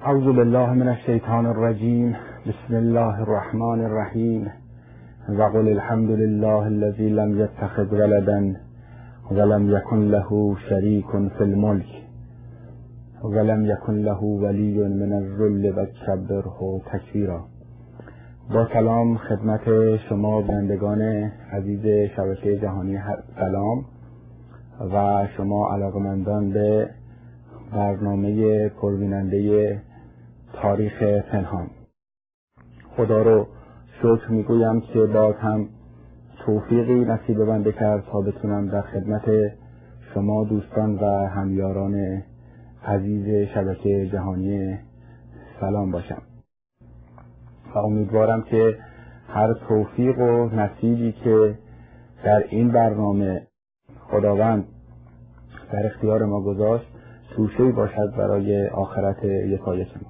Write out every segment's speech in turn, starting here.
اعوذ بالله من الشیطان الرجیم. بسم الله الرحمن الرحیم. وقل الحمد لله الذي لم يتخذ ولدا ولم يكن له شريك في الملك ولم يكن له ولي من الذل وكبره تکبیرا. با سلام خدمت شما بینندگان عزیز شبکه جهانی سلام و شما علاقمندان به برنامه پربیننده تاریخ پنهان. خدا رو شکر میگویم که باز هم توفیقی نصیب بنده کرد تا بتونم در خدمت شما دوستان و همیاران عزیز شبکه جهانی سلام باشم و امیدوارم که هر توفیق و نصیبی که در این برنامه خداوند در اختیار ما گذاشت توشه‌ای باشد برای آخرت یکایک ما.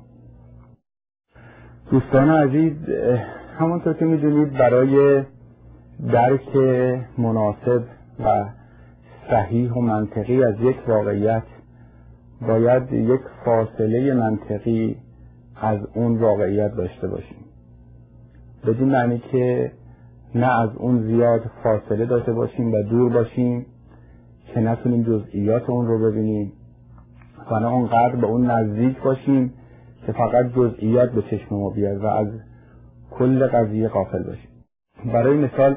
دوستان عزیز، همونطور که میدونید برای درک مناسب و صحیح و منطقی از یک واقعیت باید یک فاصله منطقی از اون واقعیت داشته باشیم، بدین معنی که نه از اون زیاد فاصله داشته باشیم و دور باشیم که نتونیم جزئیات اون رو ببینیم و نه اونقدر به اون نزدیک باشیم که فقط جزئیات به چشم ما بیاد و از کل قضیه غافل باشیم. برای مثال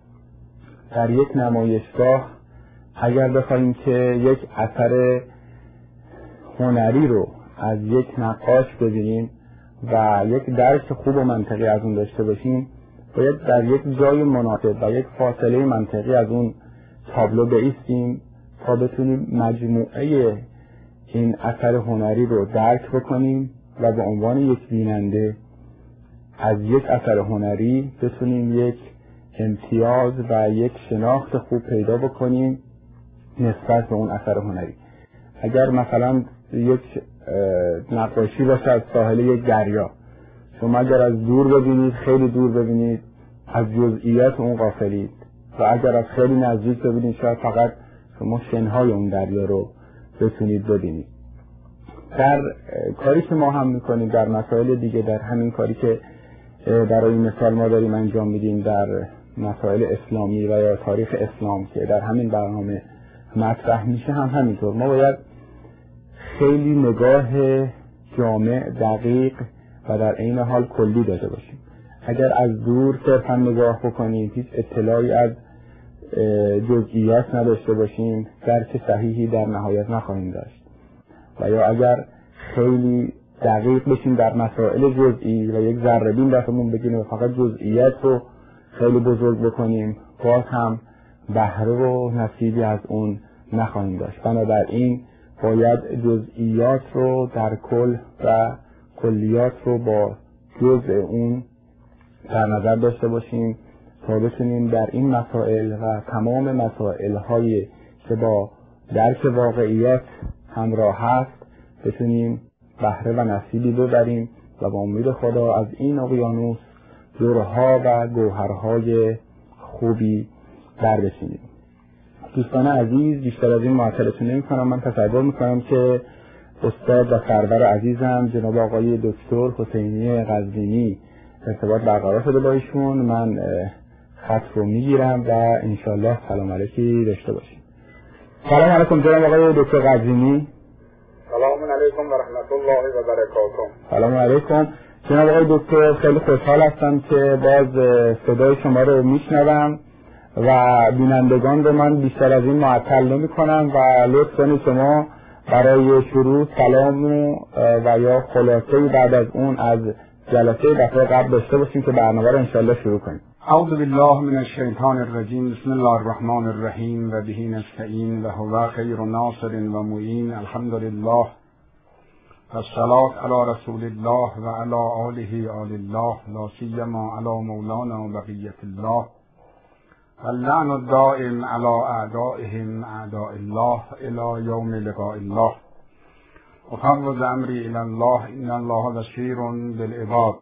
در یک نمایشگاه اگر بخوایم که یک اثر هنری رو از یک نقاش ببینیم و یک درک خوب و منطقی از اون داشته باشیم، باید در یک جای مناسب و یک فاصله منطقی از اون تابلو بایستیم تا بتونیم مجموعه این اثر هنری رو درک بکنیم و به عنوان یک بیننده از یک اثر هنری بتونیم یک امتیاز و یک شناخت خوب پیدا بکنیم نسبت به اون اثر هنری. اگر مثلا یک نقاشی باشه از ساحل یک دریا، شما اگر از دور ببینید، خیلی دور ببینید، از جزئیات اون غافلید و اگر از خیلی نزدیک ببینید شاید فقط شما شنهای اون دریا رو بتونید ببینید. در کاری که ما هم میکنیم در مسائل دیگه، در همین کاری که برای مثال ما داریم انجام میدیم در مسائل اسلامی و یا تاریخ اسلام که در همین برنامه مطرح میشه هم همینطور، ما باید خیلی نگاه جامع، دقیق و در عین حال کلی داشته باشیم. اگر از دور صرفا نگاه بکنیم، هیچ اطلاعی از جزئیات نداشته باشیم، درک صحیحی در نهایت نخواهیم داشت. و یا اگر خیلی دقیق بشیم در مسائل جزئی و یک ذره بین دستمون بگیریم و فقط جزئیات رو خیلی بزرگ بکنیم، باز هم بهره و نصیبی از اون نخواهیم داشت. بنابراین باید جزئیات رو در کل و کلیات رو با جزء اون در نظر داشته باشیم تا بتونیم در این مسائل و تمام مسائل هایی که با درک واقعیات همراه هست بتونیم بهره و نصیبی ببریم و با امید خدا از این اقیانوس درها و گوهرهای خوبی در بچینیم. دوستان عزیز، بیشتر از این معطلتون نمی‌کنم. من تصور می‌کنم که استاد و سرور عزیزم جناب آقای دکتر حسینی قزوینی ارتباط برقرار شده با ایشون. من خط رو میگیرم و انشالله سلام علیکی داشته باشیم. سلام علیکم جناب آقای دکتر قزوینی. سلام علیکم و رحمت الله و برکاته. سلام علیکم جناب آقای دکتر، خیلی خوشحال هستم که باز صدای شما رو میشنوم و بینندگان رو من بیشتر از این معطل نمی کنم و لطف کنید شما برای شروع سلام و یا خلاصه‌ای بعد از اون از جلسه دفعه قبل داشته باشیم که برنامه رو انشالله شروع کنیم. اعوذ بالله من الشیطان الرجیم. بسم الله الرحمن الرحیم و به نستعین و هو خیر ناصر و معین. الحمد لله و الصلاة علی رسول الله و علی آله آل الله، لا سیما علی مولانا و بقیة الله، اللعن الدائم علی اعدائهم اعداء الله الی یوم لقاء الله. افوض امری الی الله ان الله بصیر بالعباد.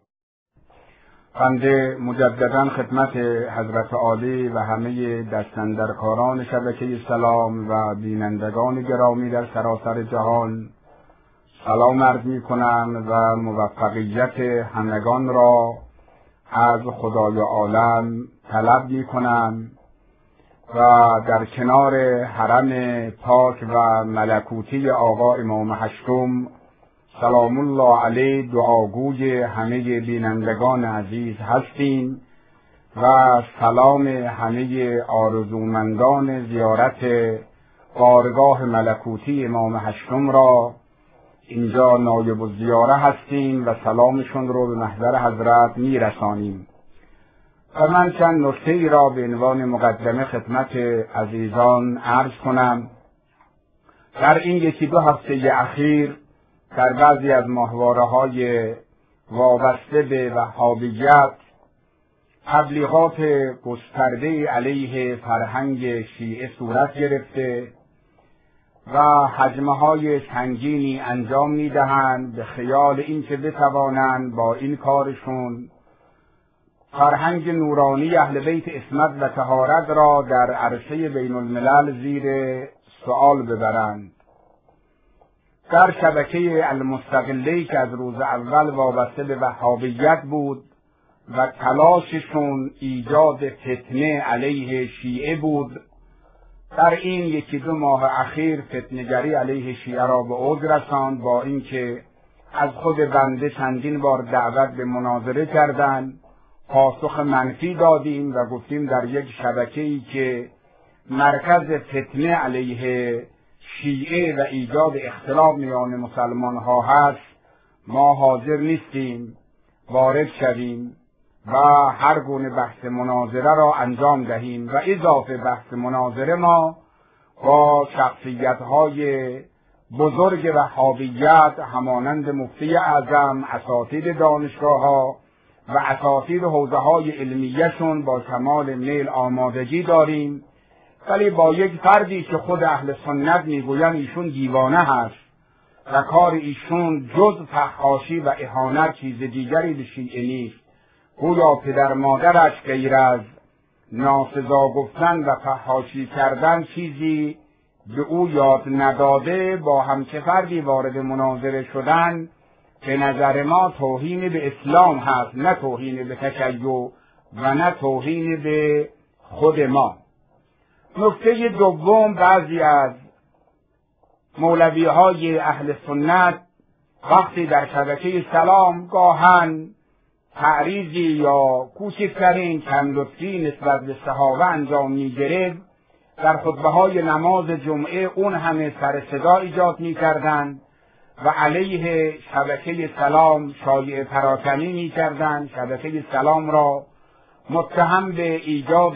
بنده مجددا خدمت حضرت عالی و همه دستاندرکاران شبکه سلام و بینندگان گرامی در سراسر جهان سلام عرض می کنم و موفقیت همگان را از خدای عالم طلب می کنم و در کنار حرم پاک و ملکوتی آقا امام هشتم سلام الله علیه دعاگوی همه بینندگان عزیز هستیم و سلام همه آرزومندان زیارت بارگاه ملکوتی امام هشتم را اینجا نایب الزیاره هستیم و سلامشون رو به محضر حضرت میرسانیم. و من چند نکته ای را به عنوان مقدمه خدمت عزیزان عرض کنم. در این یکی دو هفته اخیر در بعضی از ماهواره‌های وابسته به وهابیت تبلیغات گسترده علیه فرهنگ شیعه صورت گرفته و حجمه‌های سنگینی انجام می‌دهند به خیال اینکه بتوانند با این کارشون فرهنگ نورانی اهل بیت عصمت و طهارت را در عرصه بین الملل زیر سؤال ببرند. در شبکه المستقله‌ای که از روز اول وابسته به وهابیت بود و تلاششون ایجاد فتنه علیه شیعه بود، در این یکی دو ماه اخیر فتنه‌گری علیه شیعه را به اوج رساند با اینکه از خود بنده چندین بار دعوت به مناظره کردند. پاسخ منفی دادیم و گفتیم در یک شبکه‌ای که مرکز فتنه علیه شیعه و ایجاد اختلاف میان مسلمان ها هست ما حاضر نیستیم وارد شویم و هر گونه بحث مناظره را انجام دهیم و اضافه بحث مناظره ما با شخصیت‌های بزرگ وهابیت همانند مفتی اعظم، اساتید دانشگاه‌ها و اساتید حوزه‌های علمیه‌شون با کمال میل آمادگی داریم، ولی با یک فردی که خود اهل سنت میگویند ایشون دیوانه هست و کار ایشون جز فحاشی و اهانت چیز دیگری به شیعه نیست. گویا پدر مادرش غیر از ناسزا گفتن و فحاشی کردن چیزی به او یاد نداده. با همچه فردی وارد مناظره شدن به نظر ما توهین به اسلام هست، نه توهین به تشیع و نه توهین به خود ما. نکته دوم، بعضی از مولوی‌های اهل سنت وقتی در شبکه سلام گاهن تعریضی یا کوچکترین کم لطفی نسبت به صحابه انجام می‌گرفت، در خطبه‌های نماز جمعه اون همه سر صدا ایجاد می‌کردند و علیه شبکه سلام شایعه پراکنی می‌کردند، شبکه سلام را متهم به ایجاد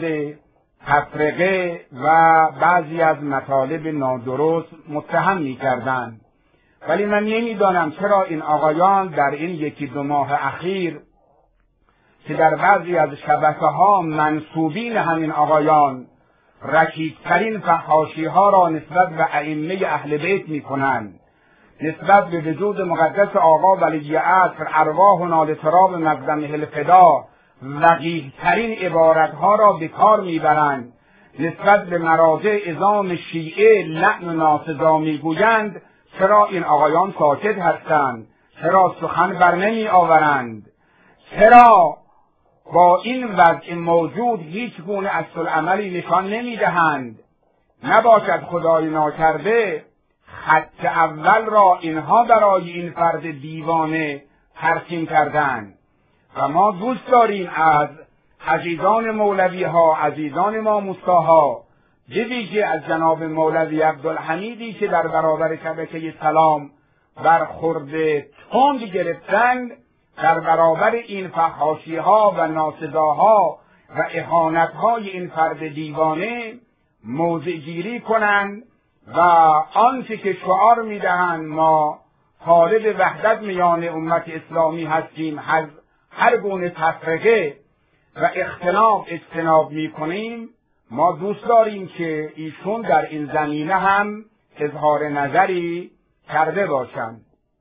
تفرقه و بعضی از مطالب نادرست متهم می‌کردند. ولی من نمی‌دانم چرا این آقایان در این یکی دو ماه اخیر که در بعضی از شبکه‌ها منسوبین همین آقایان رکیک‌ترین فحاشی‌ها را نسبت به ائمه اهل بیت می‌کنند، نسبت به وجود مقدس آقا ولی عصر ارواحنا لتراب مقدمه الفدا وقیح‌ترین عبارتها را به کار میبرند، نسبت به مراجع عظام شیعه لعن و ناسزا میگویند. چرا این آقایان ساکت هستند؟ چرا سخن بر نمی آورند؟ چرا با این وضع موجود هیچ گونه عکس‌العملی نشان نمیدهند؟ نباشد خدای ناکرده خط اول را اینها برای این فرد دیوانه ترسیم کردند. و ما دوست داریم از عزیزان مولوی ها، عزیزان ما مستاها، به ویژه از جناب مولوی عبدالحمیدی که در برابر شبکه سلام برخورد تند گرفتند، در برابر این فحاشی ها و ناسزاها و اهانت های این فرد دیوانه موضع گیری کنند و آنچه که شعار میدهند ما طالب وحدت میان امت اسلامی هستیم، هر گونه تفرقه و اختلاف اجتناب میکنیم، ما دوست داریم که ایشون در این زمینه هم اظهار نظری کرده باشند.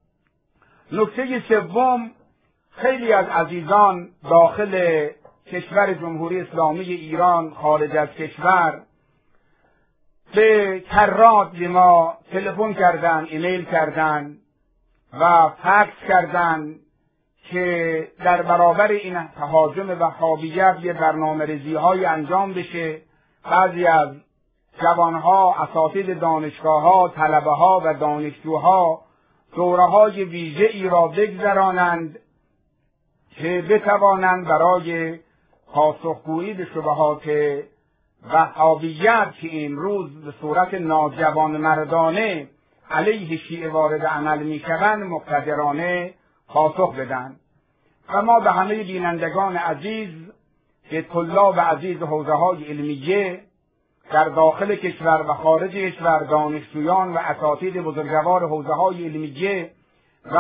نکته سوم، خیلی از عزیزان داخل کشور جمهوری اسلامی ایران، خارج از کشور، به کرات به ما تلفن کردن، ایمیل کردن و فکس کردند که در برابر این تهاجم وهابیت یه برنامه‌ریزی‌های انجام بشه. بعضی از جوانها، اساتید دانشگاه‌ها، طلبه‌ها و دانشجوها دوره‌های ویژه‌ای را بگذرانند که بتوانند برای پاسخگویی به شبهات وهابیت که امروز به صورت ناجوانمردانه علیه شیعه وارد عمل می‌شوند مقتدرانه پاسخ بدن. و ما به همه بینندگان عزیز که طلاب عزیز حوزه‌های علمیه در داخل کشور و خارج کشور، دانشجویان و اساتید بزرگوار حوزه‌های علمیه و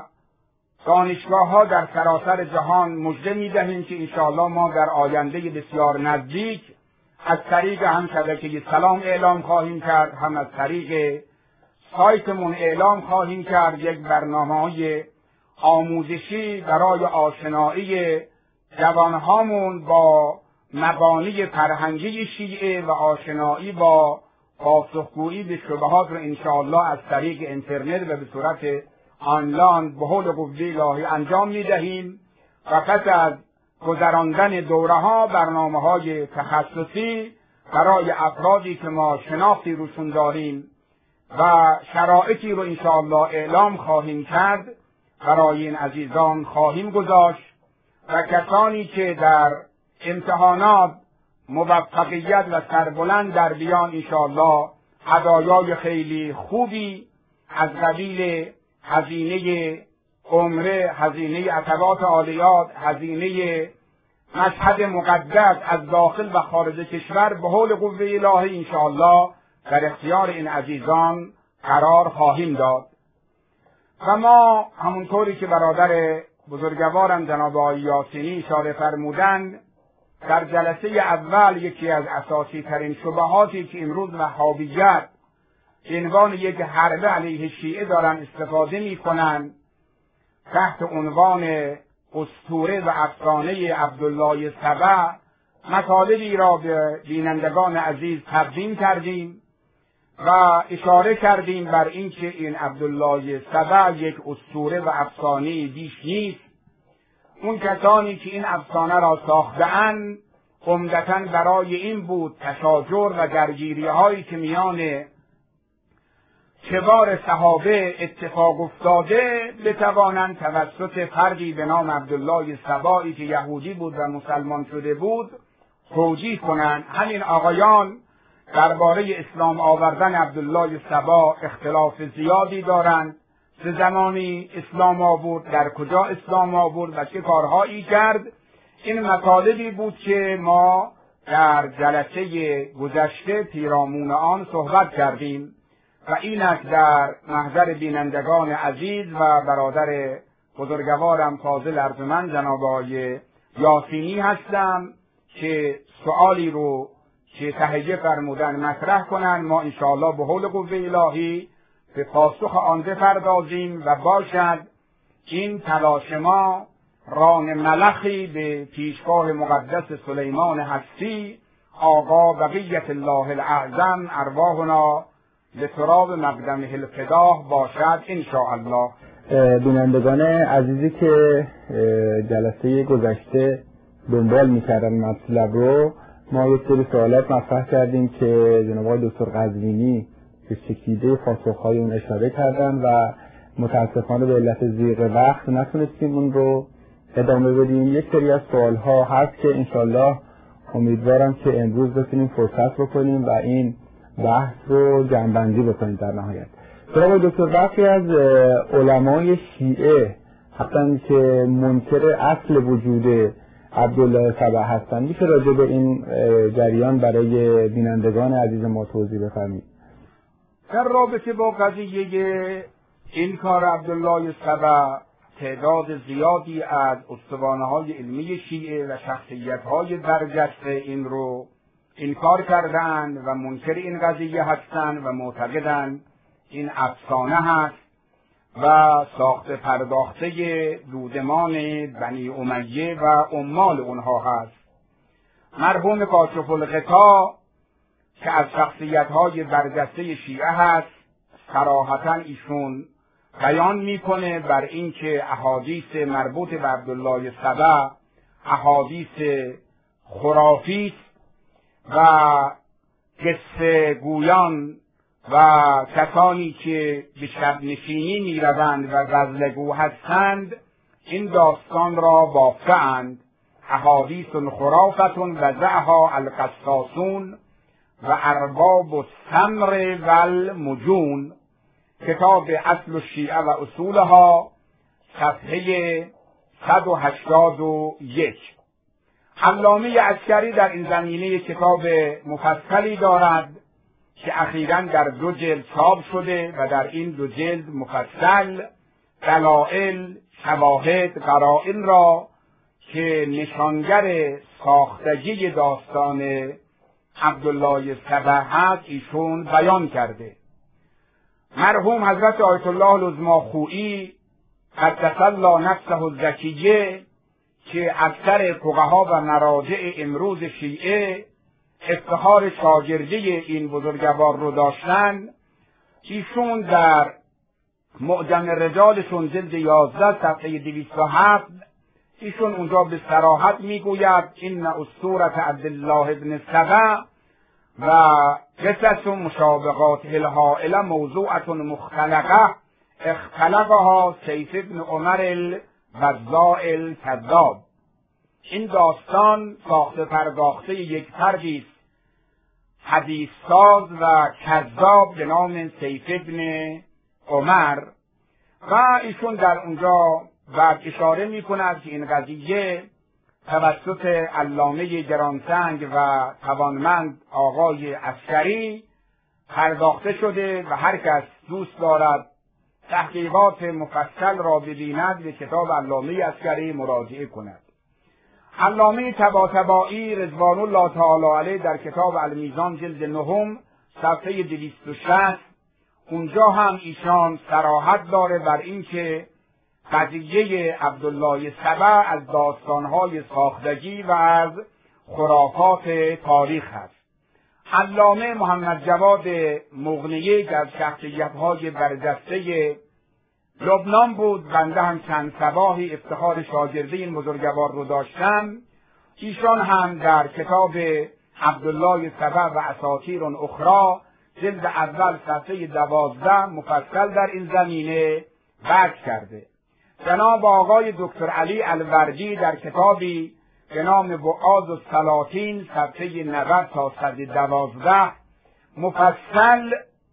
دانشگاه‌ها در سراسر جهان مژده می‌دهیم که انشاءالله ما در آینده بسیار نزدیک از طریق هم شبکه سلام اعلام خواهیم کرد، هم از طریق سایتمون اعلام خواهیم کرد یک برنامه‌های آموزشی برای آشنایی جوانهامون با مبانی فرهنگی شیعه و آشنایی با پاسخگویی به شبهات رو انشاءالله از طریق اینترنت و به صورت آنلاین به حول قوه الهی انجام می‌دهیم و پس از گذراندن دوره‌ها برنامه‌های تخصصی برای افرادی که ما شناختی روشون داریم و شرایطی رو انشاءالله اعلام خواهیم کرد برای این عزیزان خواهیم گذاشت و کسانی که در امتحانات موفقیت و سربلند در بیان انشاءالله هدایای خیلی خوبی از قبیل هزینه عمره، هزینه عتبات عالیات، هزینه مشهد مقدس از داخل و خارج کشور به حول قوه الهی انشاءالله در اختیار این عزیزان قرار خواهیم داد. و ما همونطوری که برادر بزرگوارم جناب آقای یاسینی اشاره فرمودند در جلسه اول یکی از اساسی ترین شبهاتی که امروز وهابیت به عنوان یک حربه علیه شیعه دارن استفاده میکنن تحت عنوان اسطوره و افسانه عبدالله سبع مطالبی را به بینندگان عزیز تقدیم کردیم و اشاره کردیم بر اینکه این عبدالله سبع یک اسطوره و افسانه بیش نیست. اون کسانی که این افسانه را ساخته‌اند عمدتاً برای این بود تشاجر و درگیری هایی که میان کبار صحابه اتفاق افتاده بتوانند توسط فردی به نام عبدالله سبایی که یهودی بود و مسلمان شده بود توجیه کنند. همین آقایان درباره اسلام آوردن عبدالله سبا اختلاف زیادی دارند. چه زمانی اسلام آورد، در کجا اسلام آورد و چه کارهایی کرد. این مطالبی بود که ما در جلسه گذشته پیرامون آن صحبت کردیم و اینک در محضر بینندگان عزیز و برادر بزرگوارم فاضل ارجمند جناب آقای یاسینی هستم که سؤالی رو که تهیه فرمودن مطرح کنند. ما انشاءالله به حول قوه الهی به پاسخ آن بپردازیم و باشد این تلاش ما ران ملخی به پیشگاه مقدس سلیمان هستی آقا بقیت الله الاعظم ارواحنا لتراب مقدمه الفداه باشد انشاءالله. بینندگان عزیزی که جلسه گذشته دنبال می‌کردن مطلب رو ما یک سری سوالات مطرح کردیم که جناب آقای دکتر قزوینی به چکیده پاسخ‌های اون اشاره کردن و متاسفانه به علت ضیق وقت نتونستیم اون رو ادامه بدیم. یک سری از سوال‌ها هست که انشالله امیدوارم که امروز بتونیم فرصت بکنیم و این بحث رو جمع‌بندی بکنیم. در نهایت جناب دکتر برخی از علمای شیعه هستند که منکر اصل وجود عبدالله سبع هستند. میشه راجع به این جریان برای بینندگان عزیز ما توضیح بفرمایید؟ در رابطه با قضیه این کار عبدالله سبع تعداد زیادی از استوانه‌های علمی شیعه و شخصیت‌های برجسته این رو انکار کردند و منکر این قضیه هستند و معتقدند این افسانه هست و ساخته پرداخته دودمان بنی امیه و عمال اونها هست. مرحوم کاشف الغطا که از شخصیت‌های برجسته شیعه هست صراحتاً ایشون بیان میکنه بر اینکه احادیث مربوط به عبدالله سبع احادیث خرافی و قصه گویان و کسانی که به شب نشینی میروند و غزلگو هستند این داستان را بافته‌اند. احادیث خرافة وضعها القصاصون و ارباب السمر و المجون، کتاب اصل الشیعه و اصولها، صفحه 181. علامه عسکری در این زمینه کتاب مفصلی دارد که اخیراً در 2 جلد چاپ شده و در این 2 جلد مفصل دلائل، شواهد، قرائن را که نشانگر ساختگی داستان عبدالله سبع هست ایشون بیان کرده. مرحوم حضرت آیت الله العظمی خویی قدس الله نفسه الزکیه که اکثر فقها و مراجع امروز شیعه افتخار شاگردی این بزرگوار رو داشتن، ایشون در معجم رجالشون جلد 11 صفحه 207 ایشون اونجا به صراحت میگوید این اسطوره عبدالله ابن سبع و قصص مشابهات الهائله موضوعه مختلقه اختلقها سیف ابن عمر الوضاع الکذاب. این داستان ساخته پرداخته یک فردی است حدیث ساز و کذاب به نام سیف ابن عمر و ایشون در اونجا بعد اشاره میکند که این قضیه توسط علامه گرانسنگ و توانمند آقای عسکری پرداخته شده و هر کس دوست دارد تحقیقات مفصل را ببیند به کتاب علامه عسکری مراجعه کند. علامه طباطبایی رضوان الله تعالی علیه در کتاب المیزان جلد 9 صفحه 260 اونجا هم ایشان صراحت داره بر اینکه قضیه عبدالله سبع از داستانهای ساختگی و از خرافات تاریخ است. علامه محمد جواد مغنیه که از شخصیت‌های برجسته لبنان بود، بنده هم چند صباحی افتخار شاگردی این بزرگوار رو داشتم، ایشان هم در کتاب عبدالله سبع و اساطیر اخری جلد اول صفحه 12 مفصل در این زمینه بحث کرده. جناب آقای دکتر علی الوردی در کتابی به نام وعاظ السلاطین صفحه 90 تا 112 مفصل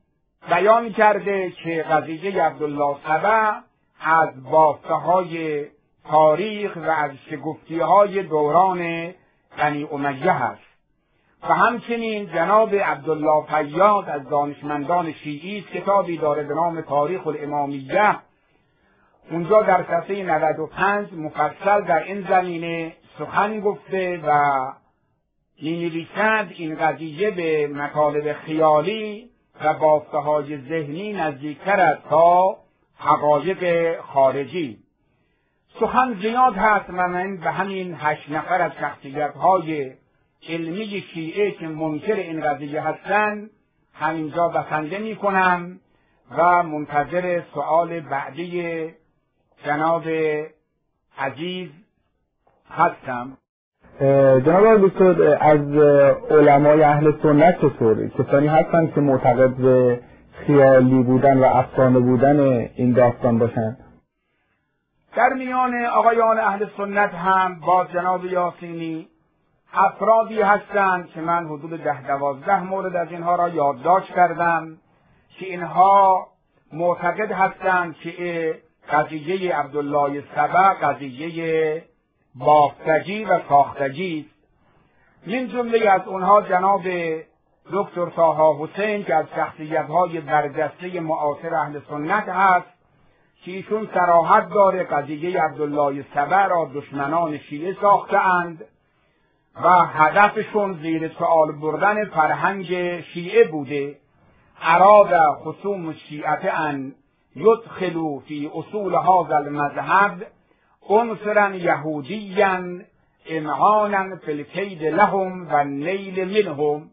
بیان کرده که قضیه عبدالله سبع از بافته‌های تاریخ و از شگفتی‌های دوران بنی امیه هست. و همچنین جناب عبدالله فیاض از دانشمندان شیعی کتابی داره به نام تاریخ الامامیه، اونجا در صفحه 95 مفصل در این زمینه سخن گفته و می‌نویسد این قضیه به مطالب خیالی و بافته‌های ذهنی نزدیکتر است تا حقایق خارجی. سخن زیاد هست و من به همین 8 نفر از شخصیت‌های علمی شیعه که منکر این قضیه هستند همینجا بسنده می‌کنم و منتظر سؤال بعدی جناب عزیز هستم. جناب دکتر، از علمای اهل سنت چطور کسانی هستند که معتقد به خیالی بودن و افسانه بودن این داستان باشند؟ در میان آقایان اهل سنت هم با جناب یاسینی افرادی هستند که من حدود 10-12 مورد از اینها را یادداشت کردم که اینها معتقد هستند که قضیه عبدالله سبع قضیه بافتگی و ساختگی است. من جمله از اونها جناب دکتر طه حسین که از شخصیت‌های برجسته معاصر اهل سنت هست که ایشون صراحت داره قضیه عبدالله سبع را دشمنان شیعه ساخته‌اند و هدفشون زیر سؤال بردن فرهنگ شیعه بوده. اراد خصوم الشیعه ان یدخلوا فی اصول هذا المذهب عنصرا یهودیا امعانا فی الکید لهم و نیل منهم.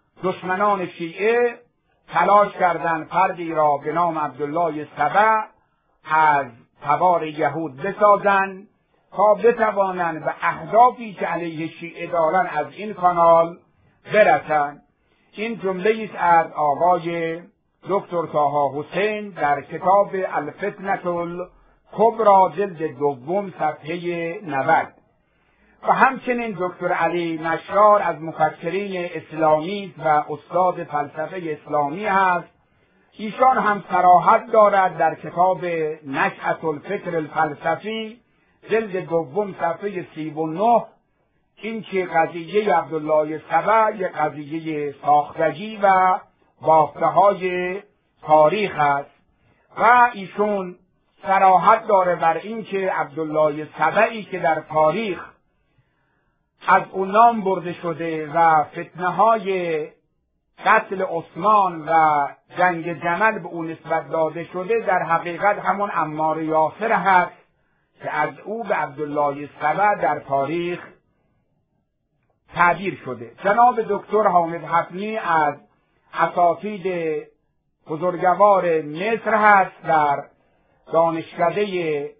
دشمنان شیعه تلاش کردند فردی را به نام عبدالله سبع از تبار یهود بسازند تا بتوانند به اهدافی که علیه شیعه دارن از این کانال برسند. این جمله است از آقای دکتر طه حسین در کتاب الفتنة الکبری جلد دوم صفحه 90. و همچنین دکتر علی نشار از مفکرین اسلامی و استاد فلسفه اسلامی هست. ایشان هم صراحت دارد در کتاب نشأة الفکر الفلسفی جلد دوم صفحه 39 این که قضیه عبدالله سبع یک قضیه ساختگی و بافته‌های تاریخ است و ایشون صراحت داره بر این که عبدالله سبعی که در تاریخ از اون نام برده شده و فتنه‌های قتل عثمان و جنگ جمل به اون نسبت داده شده در حقیقت همون عمار یاسر هست که از او به عبدالله سبع در تاریخ تعبیر شده. جناب دکتر حامد حفنی از اساتید بزرگوار مصر هست در دانشکده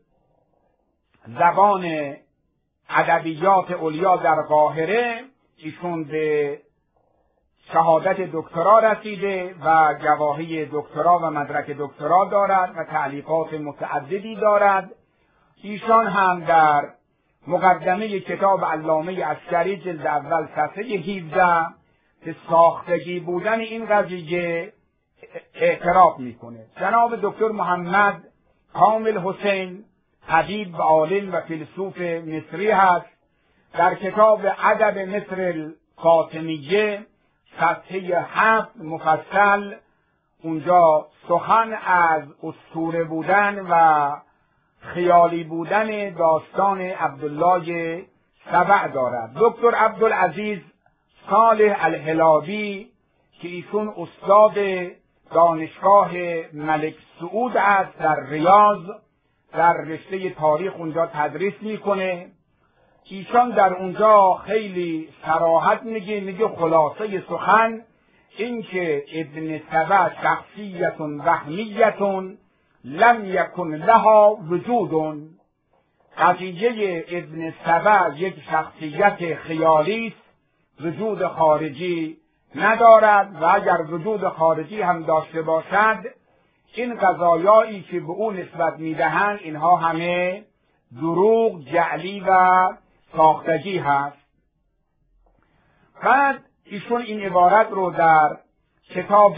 زبان ادبیات علیا در قاهره. ایشون به شهادت دکترا رسیده و گواهی دکترا و مدرک دکترا دارد و تعلیقات متعددی دارد. ایشان هم در مقدمه کتاب علامه عسکری جلد اول صفحه 17 که ساختگی بودن این قضیه اعتراف میکنه. جناب دکتر محمد کامل حسین طبیب و عالم و فیلسوف مصری هست. در کتاب ادب مصر الفاطمیه صفحه 7 مفصل اونجا سخن از اسطوره بودن و خیالی بودن داستان عبدالله سبع دارد. دکتر عبدالعزیز صالح الهلابی که ایشون استاد دانشگاه ملک سعود است در ریاض در رشته تاریخ اونجا تدریس میکنه. ایشان در اونجا خیلی صراحت میگه خلاصه سخن این که ابن سبع شخصیت وهمیت لم یکن لها وجود. قضیه ابن سبع یک شخصیت خیالی است، وجود خارجی ندارد و اگر وجود خارجی هم داشته باشد این قضایایی که به اون نسبت میدهند اینها همه دروغ جعلی و ساختگی هست. بعد ایشون این عبارت رو در کتاب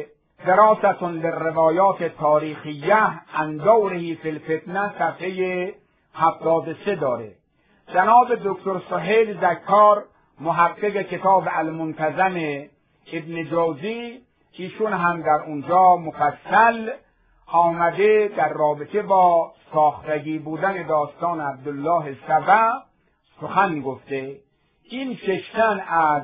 دراست للروایات تاریخیه عن دوره فی الفتنه صفحه 73 داره. جناب دکتر سهیل زکار محقق کتاب المنتظم ابن جوزی ایشون هم در اونجا مفصل آمده در رابطه با ساختگی بودن داستان عبدالله سبع سخن گفته. این ششتن از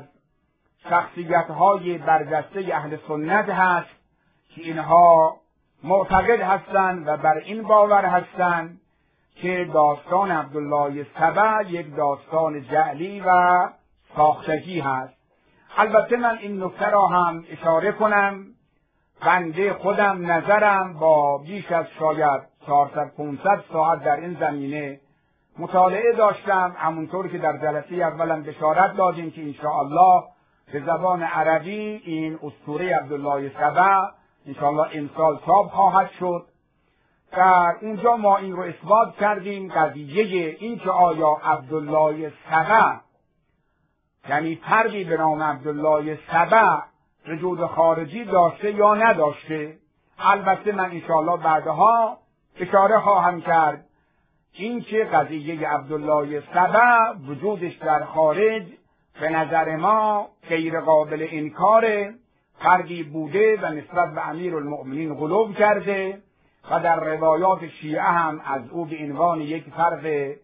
شخصیت‌های برجسته اهل سنت هست که اینها معتقد هستند و بر این باور هستند که داستان عبدالله سبع یک داستان جعلی و ساختگی هست. البته من این نکته را هم اشاره کنم، بنده خودم نظرم با بیش از شاید 400-500 ساعت در این زمینه مطالعه داشتم، همونطور که در جلسه اولم بشارت دادیم که انشاءالله به زبان عربی این اسطوره عبدالله سبع انشاءالله امسال چاپ خواهد شد. در اونجا ما این رو اثبات کردیم قضیه این که آیا عبدالله سبع یعنی فردی به نام عبدالله سبع وجود خارجی داشته یا نداشته. البته من انشاءالله بعدها اشاره خواهم کرد این که قضیه عبدالله سبع وجودش در خارج به نظر ما غیر قابل انکاره، فردی بوده و نسبت به امیرالمؤمنین غلو کرده و در روایات شیعه هم از او به عنوان یک فرد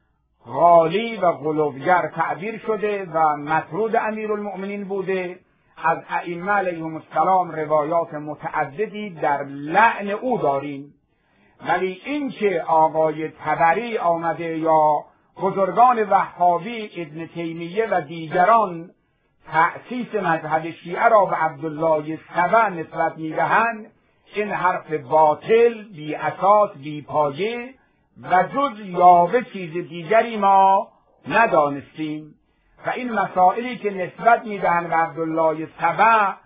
غالی و غلوگر تعبیر شده و مطرود امیرالمؤمنین بوده. از ائمه علیهم السلام روایات متعددی در لعن او داریم. ولی این که آقای طبری آمده یا بزرگان وهابی ابن تیمیه و دیگران تأسیس مذهب شیعه را به عبدالله سبع نسبت میدهند، این حرف باطل، بی اساس، بی پایه و جز یاوه چیز دیگری ما ندانستیم. و این مسائلی که نسبت میدهند به عبدالله سبع،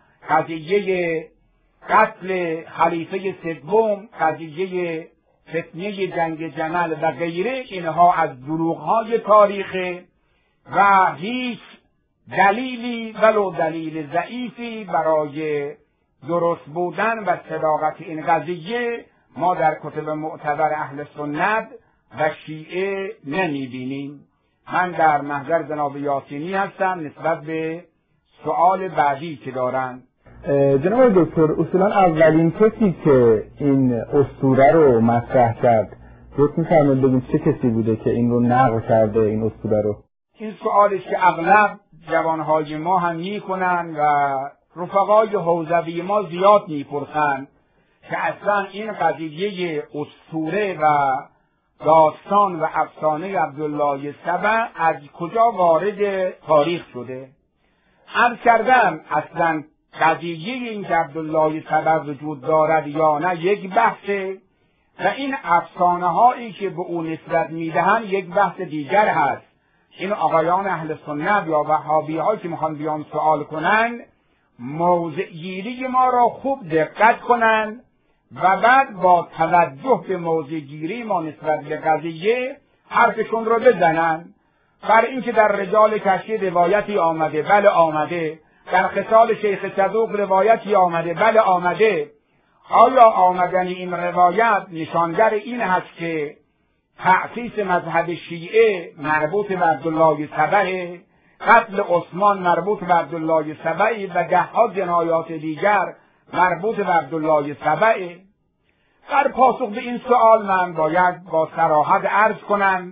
قضیه قتل خلیفه سوم، قضیه فتنه جنگ جمل و غیره، اینها از دروغ‌های تاریخه و هیچ دلیلی ولو دلیل ضعیفی برای درست بودن و صداقت این قضیه ما در کتب معتبر اهل سنت و شیعه نمی‌بینیم. من در محضر جناب یاسینی هستم نسبت به سؤال بعدی که دارند. جناب دکتر، اصولا اولین کسی که این اسطوره رو مطرح کرد، لطف می‌فرمایید بگید چه کسی بوده که این رو نقل کرده، این اسطوره رو؟ این سؤالی که اغلب جوانهای ما هم میکنن و رفقای حوزوی ما زیاد میپرسن که اصلا این قضیه اسطوره و داستان و افسانه عبدالله سبع از کجا وارد تاریخ شده. عرض کردم اصلا قضیه این که عبدالله سبع وجود دارد یا نه یک بحثه و این افسانه هایی که به او نسبت میدهند یک بحث دیگر هست. این آقایان اهل سنت یا وهابی ها که میخوان بیان سوال کنن، موضع گیری ما را خوب دقت کنن و بعد با توجه به موضع گیری ما نسبت به قضیه حرفشون رو بزنن. بر اینکه در رجال کشی روایتی آمده، بله آمده. در خصال شیخ صدوق روایتی آمده، بله آمده. آیا آمدن این روایت نشانگر این هست که تأسیس مذهب شیعه مربوط به عبدالله سبع، قتل عثمان مربوط به عبدالله سبع و ده‌ها جنایات دیگر مربوط به عبدالله سبع؟ در پاسخ به این سؤال من باید با صراحت عرض کنم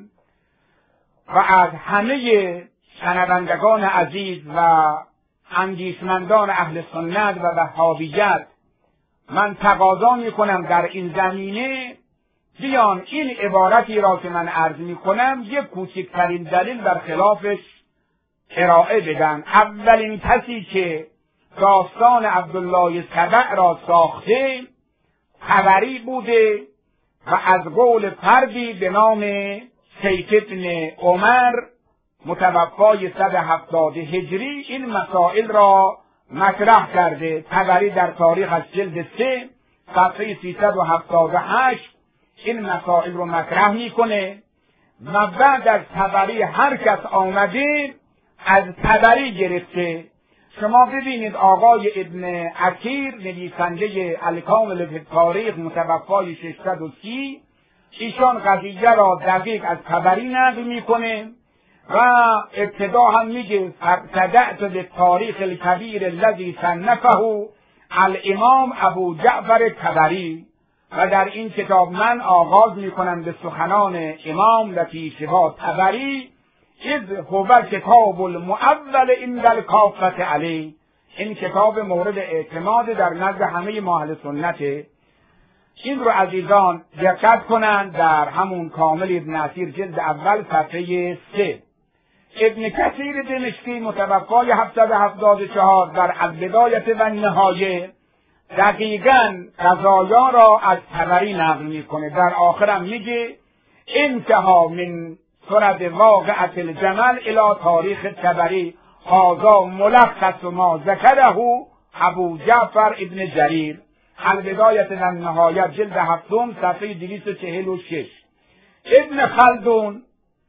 و از همه شنوندگان عزیز و اندیشمندان اهل سنت و وهابیت من تقاضا میکنم در این زمینه بیان این عبارتی را که من عرض میکنم یک کوچکترین دلیل بر خلافش ارائه بدن. اولین کسی که داستان عبدالله سبع را ساخته طبری بوده و از قول فردی به نام سیف ابن عمر متوفای 170 هجری این مسائل را مطرح کرده. طبری در تاریخ از جلد 3 صفحه 378 این مسائل رو مطرح میکنه و بعد از طبری هر کس آمده از طبری گرفته. شما ببینید آقای ابن عکیر نویسنده الکامل فی التاریخ متوفای 630 ایشان قضیه را دقیق از طبری نقل میکنه و ابتدا هم میگه فابتدأت بالتاریخ الکبیر الذی صنفه الامام ابو جعفر طبری و در این کتاب من آغاز میکنم به سخنان امام و پیشوا طبری اذ هو کتاب المؤول عند الکافة علیه. این کتاب مورد اعتماد در نزد همه ما اهل سنته. این رو عزیزان دقت کنند در همون کامل ابن عسیر جلد اول صفحه 3. ابن کثیر دمشقی متوفای 774 در البدایة و النهایه دقیقاً قضایا را از طبری نقل میکنه. در آخرم میگه انتها من سرد واقعة الجمل الى تاریخ طبری هذا ملخص ما ذکره ابو جعفر ابن جریر البدایة و النهایه جلد 7 صفحه 246. ابن خلدون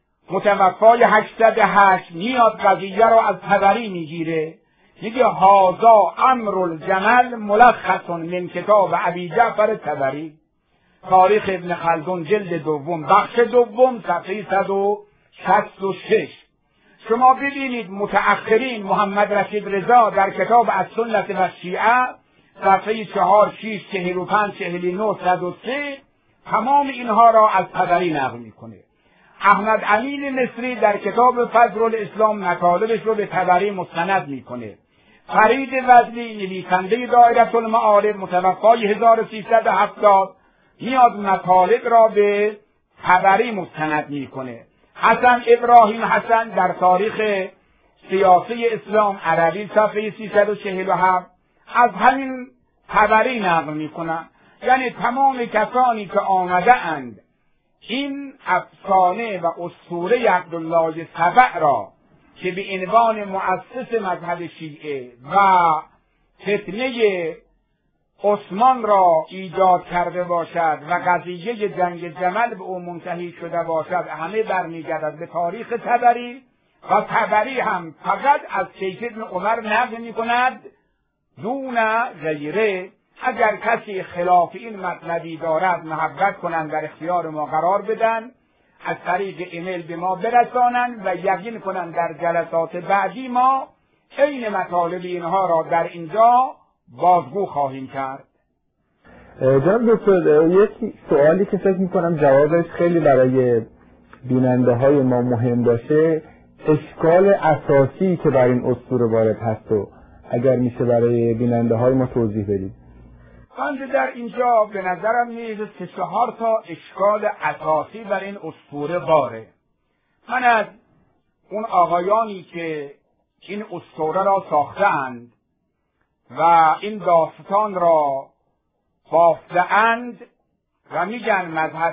متوفای 808 میاد قضیه را از طبری میگیره، میگه هذا امر الجمل ملخص من کتاب ابی جعفر طبری تاریخ ابن خلدون جلد 2 بخش 2 صفحه 166. شما ببینید متأخرین محمد رشید رضا در کتاب السنة و الشیعه صفحه 4 6 45 49 103 تمام اینها را از طبری نقل میکنه. احمد امین مصری در کتاب فضل الاسلام مطالبش رو به طبری مستند میکنه. فرید وزلی نویسنده دایره المعارف متوفای 1370 میاد مطالب را به طبری مستند میکنه. حسن ابراهیم حسن در تاریخ سیاسی اسلام عربی صفحه 347 از همین طبری نقل میکنن. یعنی تمام کسانی که آمده اند این افسانه و اسطوره عبدالله سبع را که به عنوان مؤسس مذهب شیعه و فتنه عثمان را ایجاد کرده باشد و قضیه جنگ جمل به او منتهی شده باشد، همه برمیگردد به تاریخ طبری و طبری هم فقط از شیخ ابن عمر نقل می‌کند دون غیره. اگر کسی خلاف این مطلبی دارد محبت کنند در اختیار ما قرار بدن، از طریق ایمیل به ما برسانند و یقین کنند در جلسات بعدی ما عین مطالب اینها را در اینجا بازگو خواهیم کرد. جناب دکتر، یک سوالی که فکر میکنم جوابش خیلی برای بیننده های ما مهم باشه، اشکال اساسی که بر این اسطوره وارد هست و اگر میشه برای بیننده های ما توضیح بدید. من در اینجا به نظرم میاد 3-4 تا اشکال اساسی بر این اسطوره واره. من از اون آقایانی که این اسطوره را ساختند و این داستان را بافته‌اند و میگن مذهب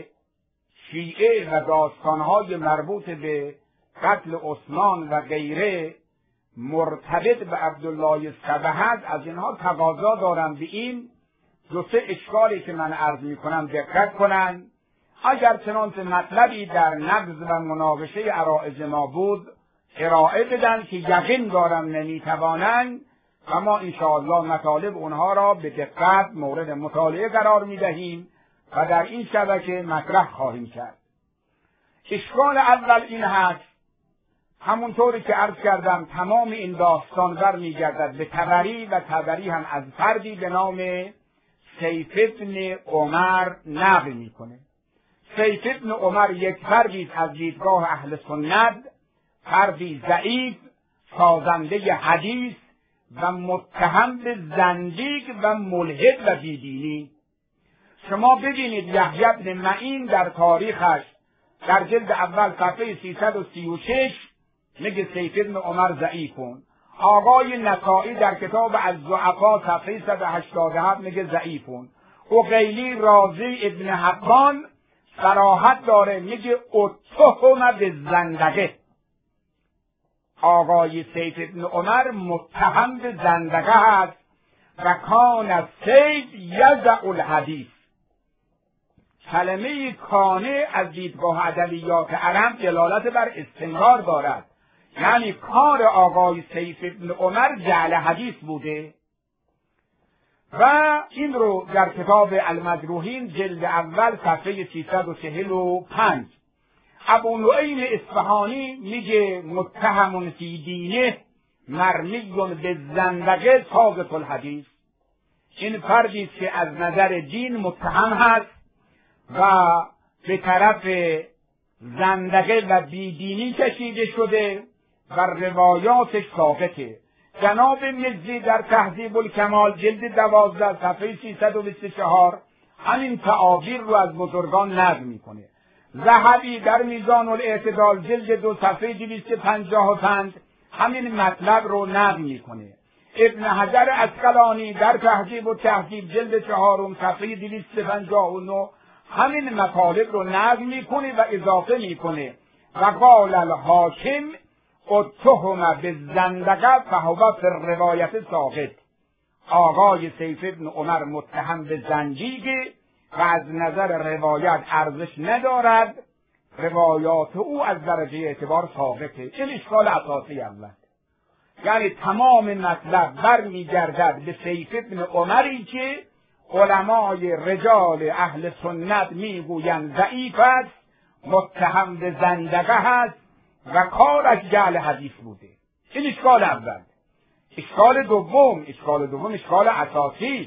شیعه و داستانهای مربوط به قتل عثمان و غیره مرتبط به عبدالله سبع، از اینها تقاضا دارم به این 2-3 اشکالی که من عرض میکنم دقت کنن. اگر چنانچه مطلبی در نقض و مناقشه عرائض ما بود ارائه بدن که یقین دارم نمیتوانند و ما انشاءالله مطالب اونها را به دقت مورد مطالعه قرار میدهیم و در این شبکه مطرح خواهیم کرد. اشکال اول این هست، همونطوری که عرض کردم تمام این داستان برمیگردد به طبری و طبری هم از فردی به نام سیف ابن عمر نقل میکنه. سیف ابن عمر یک فردی از دیدگاه اهل سنت، فردی ضعیف، سازنده حدیث و متهم به زندیق و ملحد و بیدینی. شما ببینید یحیی بن معین در تاریخش در جلد اول صفحه 336 میگه سیف ابن عمر ضعیفون. آقای نسائی در کتاب الضعفا صفحه 187 میگه ضعیفون. عقیلی رازی ابن حبان صراحت داره میگه اتهم به زندقه. آقای سیف ابن عمر متهم به زندقه هست و کان سیف یضع الحدیث. کلمه کانه از دیدگاه ادبیات عرب دلالت بر استمرار دارد، یعنی کار آقای سیف ابن عمر جعل حدیث بوده و این رو در کتاب المجروحین جلد اول صفحه 345 ابو نعیم اصفهانی میگه متهم فی دینه مرمی به زندقه ثابت الحدیث. این فردی که از نظر دین متهم هست و به طرف زندقه و بیدینی کشیده شده و روایاتش ثابته. جناب مزی در تهذیب الکمال جلد 12 صفحه 324 همین تعابیر رو از بزرگان نقل میکنه. ذهبی در میزان الاعتدال جلد 2 صفحه 255 همین مطلب رو نقل میکنه. ابن حجر عسقلانی در تهذیب و تهذیب جلد 4 صفحه 259 همین مطالب رو نقل میکنه و اضافه میکنه و قال الحاکم اتهم بالزندقه فهو فی الروایت ساقط. آقای سیف ابن عمر متهم به زندیق و از نظر روایت ارزش ندارد، روایات او از درجه اعتبار ساقطه. این اشکال اساسی اول، یعنی تمام مطلب برمیگردد به سیف ابن عمری که علمای رجال اهل سنت میگویند ضعیف است، متهم به زندقه هست و کارش جعل حدیث بوده. این اشکال اول. اشکال دوم اشکال اساسی.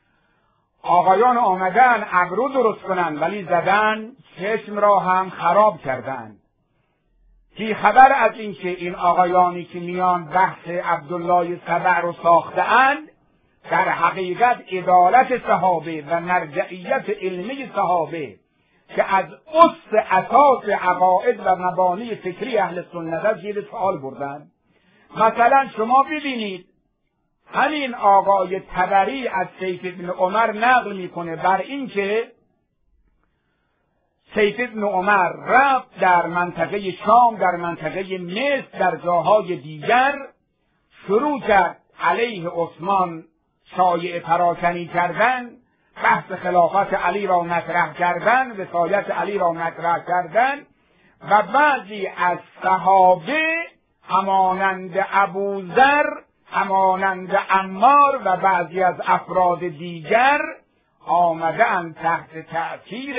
آقایان آمدن ابرو درست کنن ولی زدن چشم را هم خراب کردن. بی خبر از اینکه این آقایانی که میان بحث عبدالله سبع رو ساخته‌اند در حقیقت عدالت صحابه و مرجعیت علمی صحابه که از اساس عقاید و مبانی فکری اهل سنت زیر سوال بردن. مثلا شما ببینید همین آقای طبری از سیف ابن عمر نقل میکنه بر اینکه سیف ابن عمر رفت در منطقه شام، در منطقه مصر، در جاهای دیگر شروع کرد علیه عثمان شایعه پراکنی کردن، بحث خلافت علی را مطرح کردن، وصایت علی را مطرح کردن و بعضی از صحابه همانند ابوذر، همانند عمار و بعضی از افراد دیگر آمدند تحت تأثیر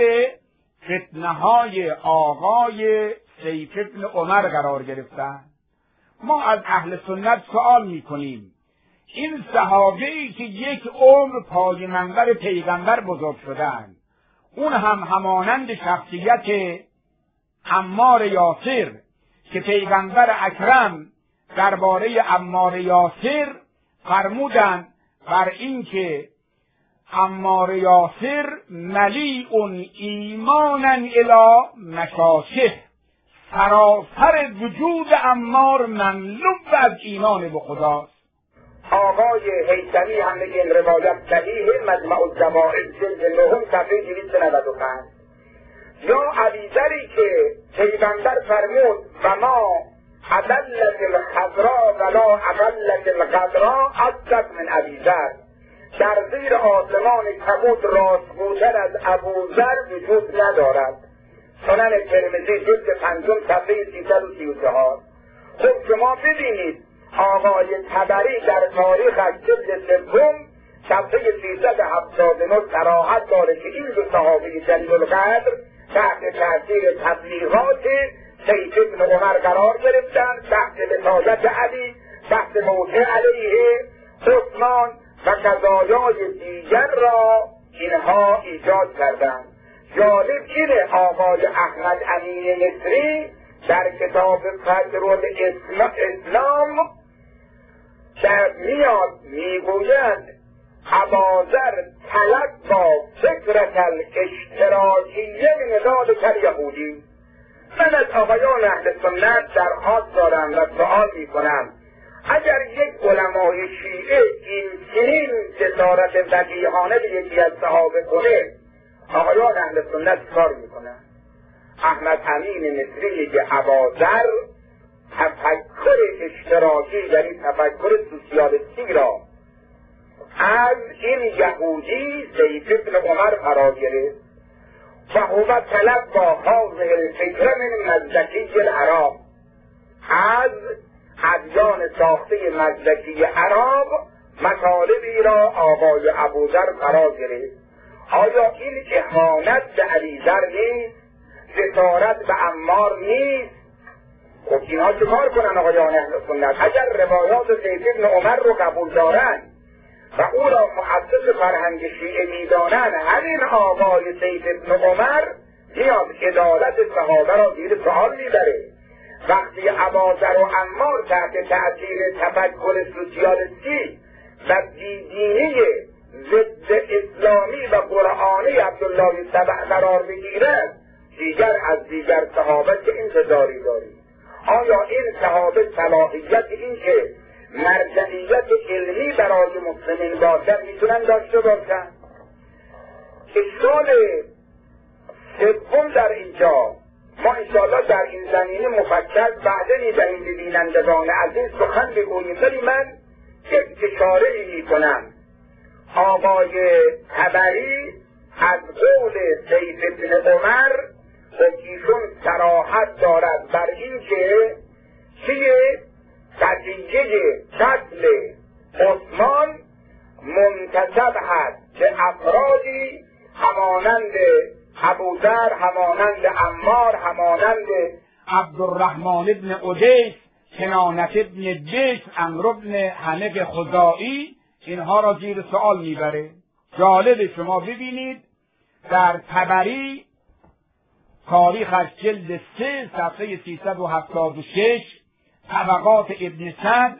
فتنه‌های آقای سیف ابن عمر قرار گرفتند. ما از اهل سنت سوال میکنیم این صحابه‌ای که یک عمر پای منبر پیغمبر بزرگ شدند، اون هم همانند شخصیت عمار یاسر که پیغمبر اکرم درباره عمار یاسر فرمودند بر اینکه عمار یاسر ملیء ایمانا الی مشاشه، سراسر وجود عمار مملو از ایمان به خداست. آقای هیثمی هم میگه این روایت صحیح، مجمع الزوائد جلد 9 صفحه 295. یا ابیذری که پیغمبر فرمود و ما اضلت الخضراء ولا اضلت الغدراء اصدق من ابیذر، در زیر آسمان کبود راستگوتر از ابوذر وجود ندارد. سنن ترمذی جلد 5 صفحه 334. خب شما ببینید آقای طبری در تاریخ از جلد 3 صفحه 379 صراحت داره که این دو صحابه جلیل القدر تحت تاثیر تبلیغات سیف ابن عمر قرار گرفتند، تحت وصایت علی، تحت موقع علیه عثمان و قضایای دیگر را اینها ایجاد کردند. جالب اینه آقای احمد امین مصری در کتاب فجر الاسلام در میاد میگوید اباذر طلب با فکرت الاشتراکیه نضال کالیهودی. من از آقایان اهل سنت درخواست دارم و سؤال میکنم اگر یک علمای شیعه این چنین جسارت وقیحانه به یکی از صحابه کنه، آقایان اهل سنت کار میکنن. احمد امین مصری میگه اباذر تفکر اشتراکی یعنی تفکر سوسیالیستی را از این یهودی سیف ابن عمر فرا گرفت و هو طلب با هذه الفکر من مزدکی العرب، از ادیان ساخته مزدکی عرب مطالبی را آقای ابوذر فرا گرفت. آیا این اهانت به علیذر نیست؟ جسارت به عمار نیست؟ خب اینها چه کار کنن آقایان اهل سنت؟ اگر روایات سیف ابن عمر رو قبول دارن و او را مؤسس فرهنگ شیعه میدانن، همین آقای سیف ابن عمر میاد عدالت صحابه را زیر سوال میبره. وقتی اباذر و عمار تحت تأثیر تفکر سوسیالیستی و بیدینی ضد اسلامی و قرآنی عبدالله سبع قرار بگیرد، دیگر از دیگر صحابه که انتظاری داریم؟ آیا این صحابه صلاحیت این که مرجعیت علمی برای مسلمین باشد میتونن داشته باشن؟ اشکال سوم در اینجا، ما انشاءالله در این زمینه مفصل بعد میدهیم به بینندگان عزیز سخن بگوییم، ولی من یک اشاره میکنم. آقای طبری از قول سیف ابن عمر خب ایشون صراحت دارد بر این که چیه قضیه قتل عثمان منتسب هست به افرادی همانند ابوذر، همانند عمار، همانند عبدالرحمن ابن عدیس، کنانت ابن بشر، عمرو ابن حنف خزاعی، اینها را زیر سوال میبره. جالب شما ببینید در طبری تاریخش جلد 3 صفحه 376، طبقات ابن سعد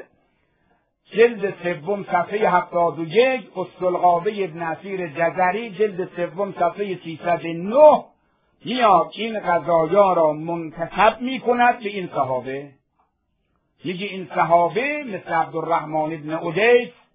جلد 3 صفحه 71، اسدالغابه ابن اثیر جزری جلد 3 صفحه 309 میاد این قضایا را منتسب میکند به این صحابه. میگه این صحابه مثل عبدالرحمن ابن عدیس،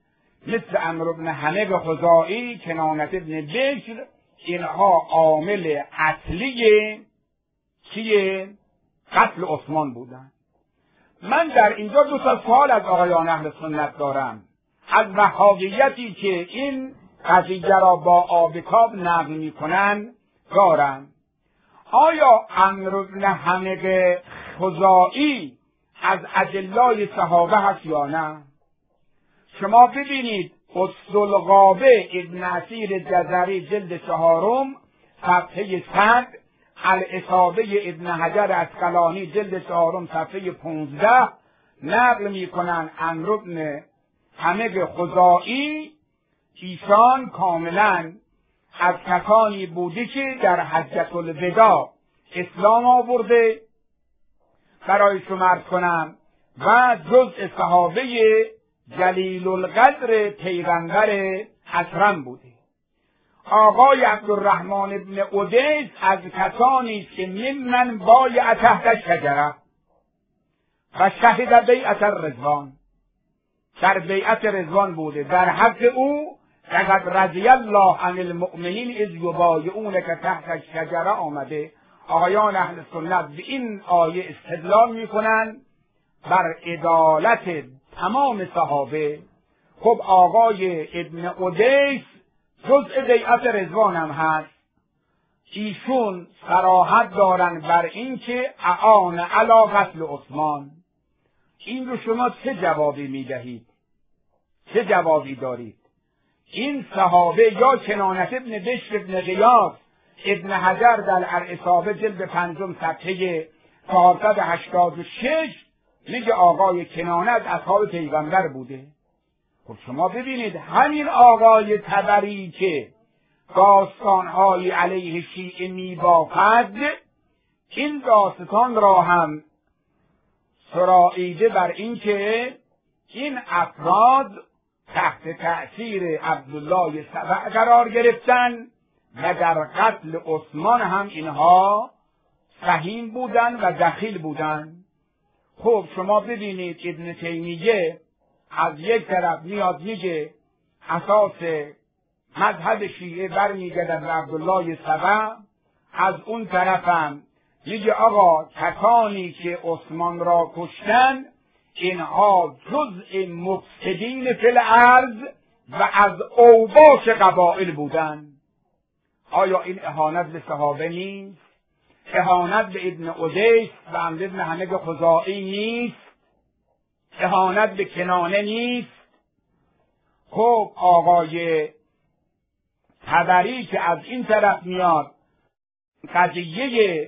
مثل عمرو بن حمد خزاعی، کنانة بن بشر، اینها عامل اصلی چیه؟ قتل عثمان بودن. من در اینجا 2 سوال از آقایان اهل سنت دارم، از وهابیتی که این قضیه را با آبکاب نقل میکنن دارم. آیا عمرو بن حمد خزاعی از اجلای صحابه هست یا نه؟ شما ببینید الغابه ابن اسیر جزری جلد 4 صفحه 100، الاصابه ابن حجر عسقلانی جلد 4 صفحه 15 نقل میکنن عمرو بن حمد خزاعی ایشان کاملا از کسانی بوده که در حجة الوداع اسلام آورده، برای شما عرض کنم، و جزء صحابه جلیل القدر پیغمبر اکرم بوده. آقای عبدالرحمن بن ادیس از کسانی که ممن بایع تحت الشجره و شهد بیعت الرضوان، در بیعت رضوان بوده. در حق او لقد رضی الله عن المؤمنین اذ یبایعونک تحت الشجره آمده. آقایان اهل سنت به این آیه استدلال میکنن بر عدالت تمام صحابه. خب آقای ابن ادیس جزء بیعت رضوان هم هست، ایشون صراحت دارن بر این که اعان علی قتل عثمان. این رو شما چه جوابی میدهید؟ چه جوابی دارید؟ این صحابه یا کنانة ابن بشر ابن غیاث ابن حجر در الاصابه جلد 5 صفحه 486 میگه آقای کنانه از اصحاب پیغمبر بوده. خب شما ببینید همین آقای طبری که داستانهای علیه شیعه میبافد، این داستان را هم سراییده بر این که این افراد تحت تأثیر عبدالله سبع قرار گرفتن و در قتل عثمان هم اینها سهیم بودن و دخیل بودن. خب شما ببینید ابن تیمیه از یک طرف میاد میگه اساس مذهب شیعه برمیگردد به عبدالله سبع، از اون طرف هم میگه آقا کسانی که عثمان را کشتن اینها جزء مفسدین فی الارض و از اوباش قبائل بودن. آیا این اهانت به صحابه نیست؟ اهانت به ابن ادیس و عمرو بن حمد خزاعی نیست؟ اهانت به کنانه نیست؟ خب آقای طبری که از این طرف میاد قضیه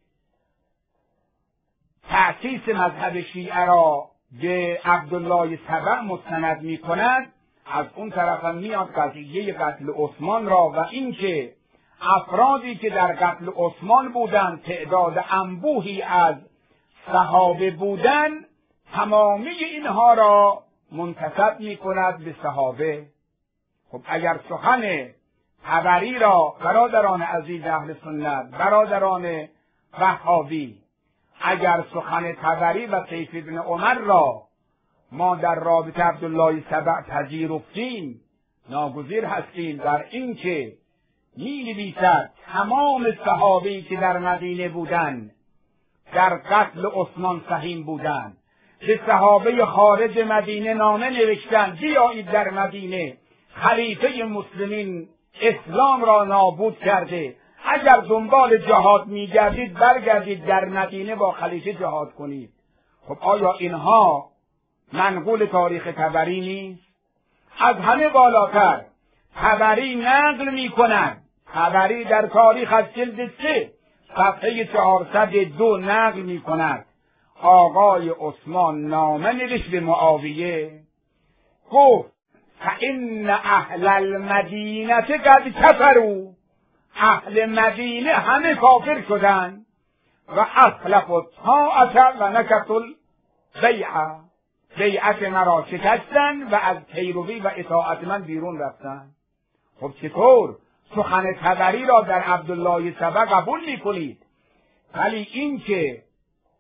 تأسیس مذهب شیعه را به عبدالله سبع مستند می کند، از اون طرف هم میاد قضیه قتل عثمان را و اینکه افرادی که در قتل عثمان بودند تعداد انبوهی از صحابه بودند، تمامی اینها را منتسب می کند به صحابه. خب اگر سخن طبری را برادران عزیز اهل سنت، برادران وهابی، اگر سخن طبری و سیف ابن عمر را ما در رابطه عبدالله سبع پذیرفتیم، ناگزیر هستیم در این که می‌نویسد تمام صحابه‌ای که در مدینه بودند در قتل عثمان سهیم بودند. به صحابه خارج مدینه نامه نوشتند بیایید در مدینه، خلیفه مسلمین اسلام را نابود کرده، اگر دنبال جهاد میگردید برگردید در مدینه با خلیفه جهاد کنید. خب آیا اینها منقول تاریخ طبری نیست؟ از همه بالاتر طبری نقل میکنند، طبری در تاریخ از جلد 3 صفحه 402 نقل میکند آقای عثمان نامه نوشت به معاویه، گفت فإن اهل المدینه قد کفروا، اهل مدینه همه کافر شدند و اخلفوا الطاعة و نکثوا البیعة، بیعت مرا شکستند و از پیروی و اطاعت من بیرون رفتند. خب چطور سخن طبری را در عبدالله سبع قبول میکنید، ولی این که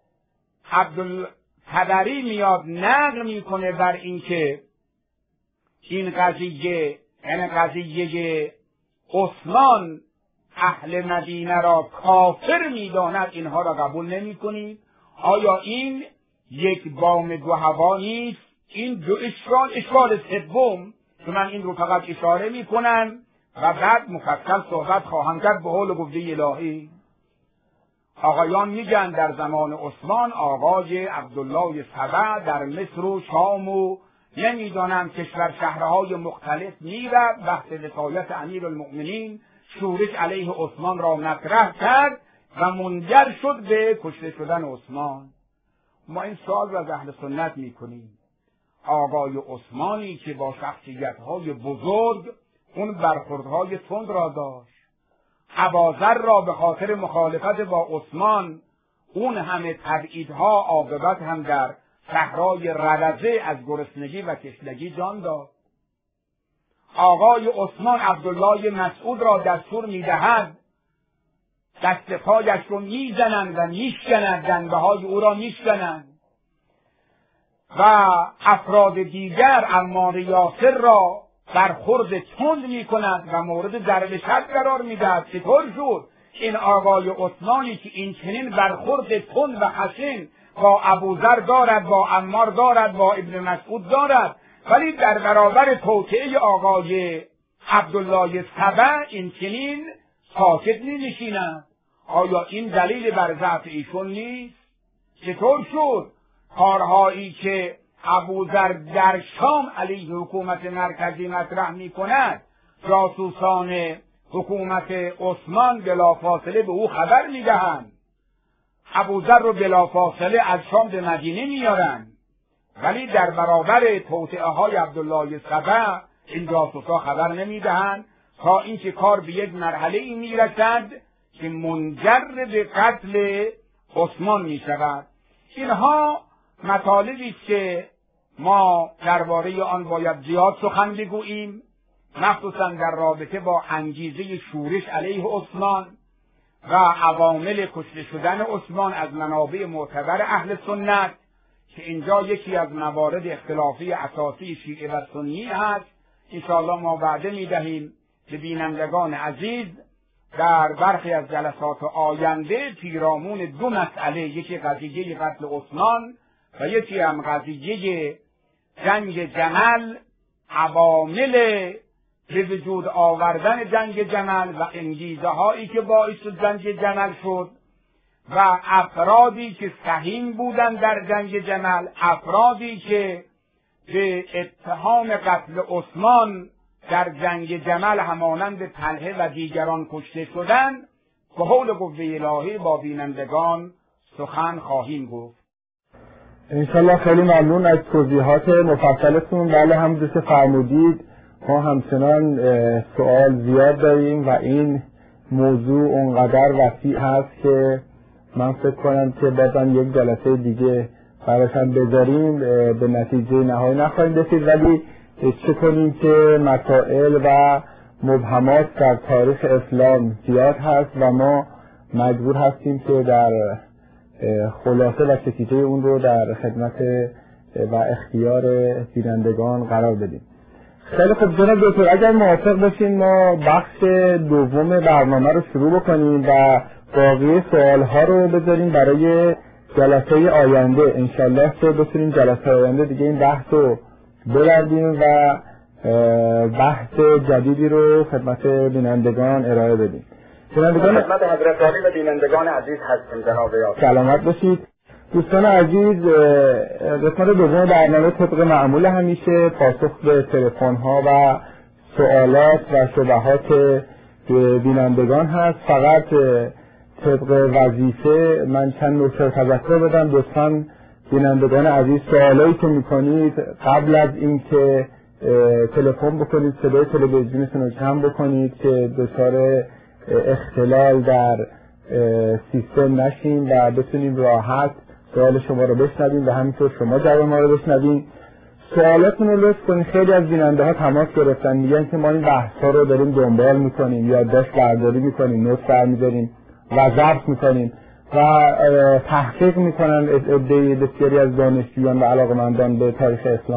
طبری میاد نقل میکنه بر این که این قضیه، یعنی قضیه عثمان اهل مدینه را کافر می‌داند، اینها را قبول نمی‌کنید؟ آیا این یک بام دو هوا نیست؟ این دو اشکال سوم که من این رو فقط اشاره می‌کنم و بعد مفصل صحبت خواهم کرد به حول قوه الهی. آقایان میگن در زمان عثمان آقای عبدالله سبع در مصر و شام و نمیدانم کشور شهرهای مختلف میرفت، بحث وصایت امیرالمؤمنین شورش علیه عثمان را مطرح کرد و منجر شد به کشته شدن عثمان. ما این سوال را از اهل سنت میکنیم. آقای عثمانی که با شخصیت‌های بزرگ اون برخوردهای تند را داشت، اباذر را به خاطر مخالفت با عثمان اون همه تبعیدها عاقبت هم در صحرای رلزه از گرسنگی و تشنگی جان داد. آقای عثمان عبدالله مسعود را دستور میدهد دست پایش رو میزنند و میشکنند، جنبه‌های او را میشکنند و افراد دیگر عمار یاسر را برخورد تند می‌کند و مورد ضرب شد قرار می‌دهد. چطور شد این آقای عثمانی که این چنین برخورد تند و خشن با ابوذر دارد، با عمار دارد، با ابن مسعود دارد، ولی در برابر توطئه آقای عبدالله سبع این چنین ساکت نمی‌نشیند؟ آیا این دلیل بر ضعف ایشون نیست؟ چطور شد کارهایی که ابوذر در شام علیه حکومت مرکزی مطرح می‌کند، جاسوسان حکومت عثمان بلافاصله به او خبر می‌دهند، ابوذر رو بلافاصله از شام به مدینه میارن، ولی در برابر توطئه‌های عبدالله سبع این جاسوسا خبر نمی‌دهند تا اینکه کار به یک مرحله‌ای میرسد که منجر به قتل عثمان می‌شود. اینها مطالبی است که ما درباره آن باید زیاد سخن بگوییم، مخصوصا در رابطه با انگیزه شورش علیه عثمان و عوامل کشته شدن عثمان از منابع معتبر اهل سنت، که اینجا یکی از موارد اختلافی اساسی شیعه و سنی هست. انشاءالله ما وعده می‌دهیم به بینندگان عزیز در برخی از جلسات آینده پیرامون دو مسئله، یکی قضیه قتل عثمان و یکی هم قضیه جنگ جمل، عوامل به وجود آوردن جنگ جمل و انگیزه هایی که باعث جنگ جمل شد و افرادی که سهیم بودند در جنگ جمل، افرادی که به اتهام قتل عثمان در جنگ جمل همانند طلحه و دیگران کشته شدند، به حول قوه الهی با بینندگان سخن خواهیم گفت. انشالله. خیلی ممنون از توضیحات مفصلتون. بله، همونجور که فرمودید ما همچنان سوال زیاد داریم و این موضوع اونقدر وسیع هست که من فکر کنم که بازم یک جلسه دیگه براش هم بذاریم به نتیجه نهایی نخواهیم رسید، ولی چه کنیم که مسائل و مبهمات در تاریخ اسلام زیاد هست و ما مجبور هستیم که در خلاصه و چکیده اون رو در خدمت و اختیار بینندگان قرار بدیم. خیلی خوب جناب دکتر، اگر موافق باشین ما بخش دوم برنامه رو شروع بکنیم و باقی سوالها رو بذاریم برای جلسه آینده. انشالله که بتونیم جلسه آینده دیگه این بحث رو ببردیم و بحث جدیدی رو خدمت بینندگان ارائه بدیم. خدمت حضرت عالی و بینندگان عزیز هستیم جناب یاسر. سلامت باشید. دوستان عزیز، قسمت دوم برنامه طبق معمول همیشه پاسخ به تلفن‌ها و سوالات و شبهات بینندگان هست. فقط طبق وظیفه من چند نکته تذکر بدم. دوستان بینندگان عزیز، سوالایی که میکنید قبل از اینکه تلفن بکنید صدای تلویزیونتون رو کم بکنید که دچار اختلال در سیستم نشیم و بتونیم راحت سوال شما رو بشنویم و همینطور شما جواب ما رو بشنویم. سوالاتون رو لطف کنید. خیلی از بیننده ها تماس گرفتن، میگن که ما این بحث‌ها رو داریم دنبال میکنیم، یادداشت برداری میکنیم، نوت برمی‌داریم و ضبط میکنیم و تحقیق میکنن بسیاری از دانشجویان و علاقه‌مندان به تاریخ اسلام.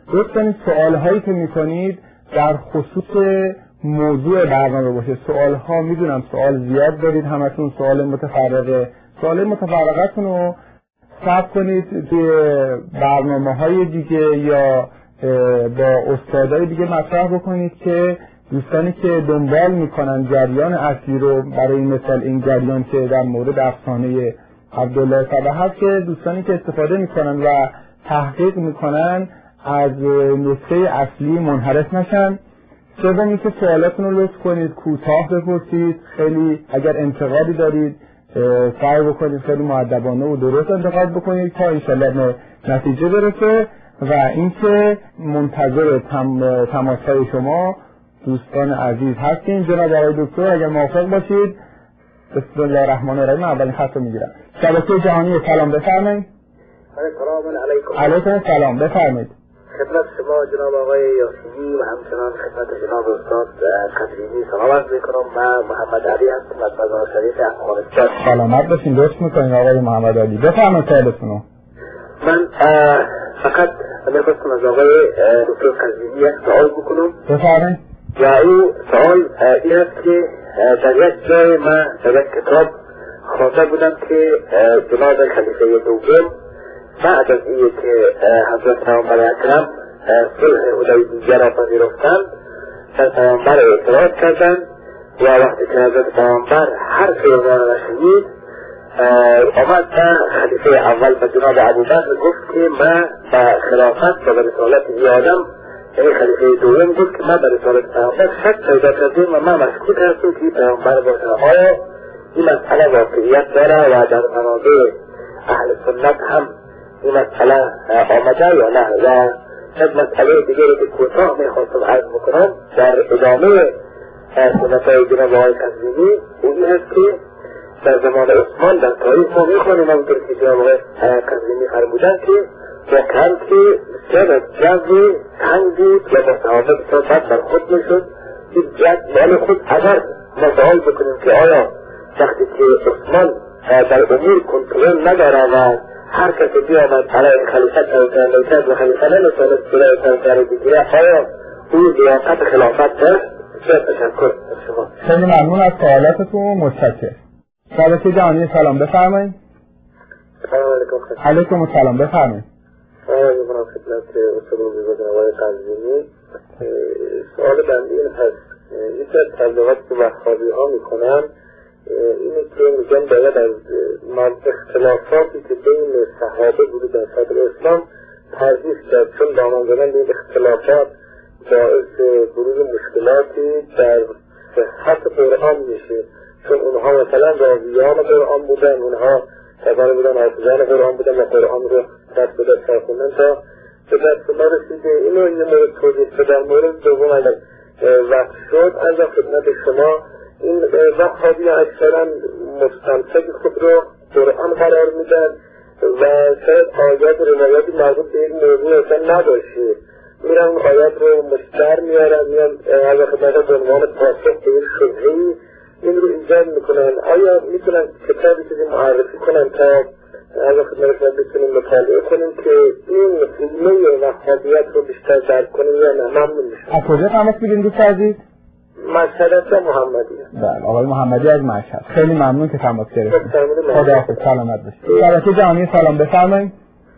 دوستان سوالهایی که میکنید در خصوص موضوع برنامه باشه. سوالها میدونم سوال زیاد دارید، همتون سوال متفرقه. سوال متفرقتون رو ثبت کنید توی برنامه‌های دیگه یا با استادای دیگه مطرح بکنید که دوستانی که دنبال میکنن جریان اصلی رو، برای مثال این جریان که در مورد افسانه عبدالله صبح هست، که دوستانی که استفاده میکنن و تحقیق میکنن از نکته اصلی منحرف نشن. سومی که سوالاتون رو لطف کنید کوتاه بپرسید، خیلی اگر انتقادی دارید سعی بکنید خیلی مؤدبانه و درست انتقاد بکنید تا انشالله نتیجه برسه. و اینکه منتظر تماس‌های شما دوستان عزیز هستیم. جناب آقای دکتر اگر موافق باشید بسم الله الرحمن الرحیم اولین خط رو میگیرم. شبکه جهانی سلام بفرمایید. سلام علیکم. علیکم سلام بفرمایید. خدمت شما جناب آقای یاسینی و همچنان خدمت جناب استاد قدیمی سلام عرض میکنم. من محمد علی هستم از مزار شریف افغانستان. سلامت باشین. لطف میکنید آقای محمد علی بفرمایید سوالتون رو. من فقط میخواستم از آقای دکتر قدیمی یک سوال بکنم. بفرمایید. و این سوال این است که در یک جای من در یک کتاب خوانده بودم که جناب خلیفه دوم بعد از این که حضرت پیامبر اکرم صلح حدیبیه را پذیرفتند در پیامبر اعتراض کردند و وقتی که حضرت پیامبر حرف ایمان را شنید آمد خلیفه اول به جناب ابوبکر گفت که من به خلافت و به رسالت این آدم، یعنی خلیفه دوم گفت که من به رسالت پیامبر شک پیدا کردیم و من مشکوک هستم که پیامبر باشه. آیا این مسئله واقعیت داره و در منابع اهل سنت هم این مسئله آمده یا نه؟ و یک مسئله دیگری که کوتاه میخواستم عرض بکنم در ادامه سنتهای جناب آقای قزوینی این هست که در زمان عثمان در تاریخ ما میخوانیم همونطور که جناب آقای قزوینی فرمودن که واقعا که بسیار از جو تنگ بود و با صحابه بسیار بد برخورد میشد. این جو مال خود اگر ما سوال بکنیم که آیا وقتی که عثمان در امور کنترل نداره و هر کسی بیامد علیه خلیفت سرکرده کرد و خلیفه نمیتواند جلوی سرکرده بگیره، آیا او لیاقت خلافت داشت؟ بسیار تشکر از شما. خیلی ممنون از سوالاتتون. متشکرم. شبکه جهانی سلام بفرمایید. سلام علیکم. علیکم السلام بفرمایید. من خدمت استاد بزرگ آقای قزوینی سوال بنده این هست، یکی از تبلیغاتی که وهابی ها میکنن اینه که میگن باید از اختلافاتی که بین صحابه بوده در صدر اسلام پرهیز کرد، چون دامن زدن به این اختلافات باعث بروز مشکلاتی در صحت قرآن میشه، چون اونها مثلا راویان قرآن بودن، اونها تبانه بودن حافظان قرآن بودن و قرآن رو دست به دست خوندن تا به دست ما رسیده. اینو یه مورد توضیح که در مورد دوم اگر وقت شد از خدمت شما، این وهابی اکثرا مستمسک خود رو قرآن قرار میدن و شاید آیات روایاتی مربوط به این موضوع اصلا نباشه، میرن آیات رو مستر میارن، میان از خدمت به عنوان پاسخ به این شبهه‌ای این رو ایجاد میکنن. آیا میتونن کتابی چیزی معرفی کنن تا از خدمت ما بتونیم مطالعه کنیم که این علمه وهابیت رو بیشتر درک کنیم یا نه؟ ممنون میشم. از کجا تماس میگیریم دوست عزیز؟ مشهد محمدی. بله آقای محمدی از مشهد. خیلی ممنون که تماس گرفتید. خداحافظ. سلامت باشید. شبکه جهانی سلام بفرمایید.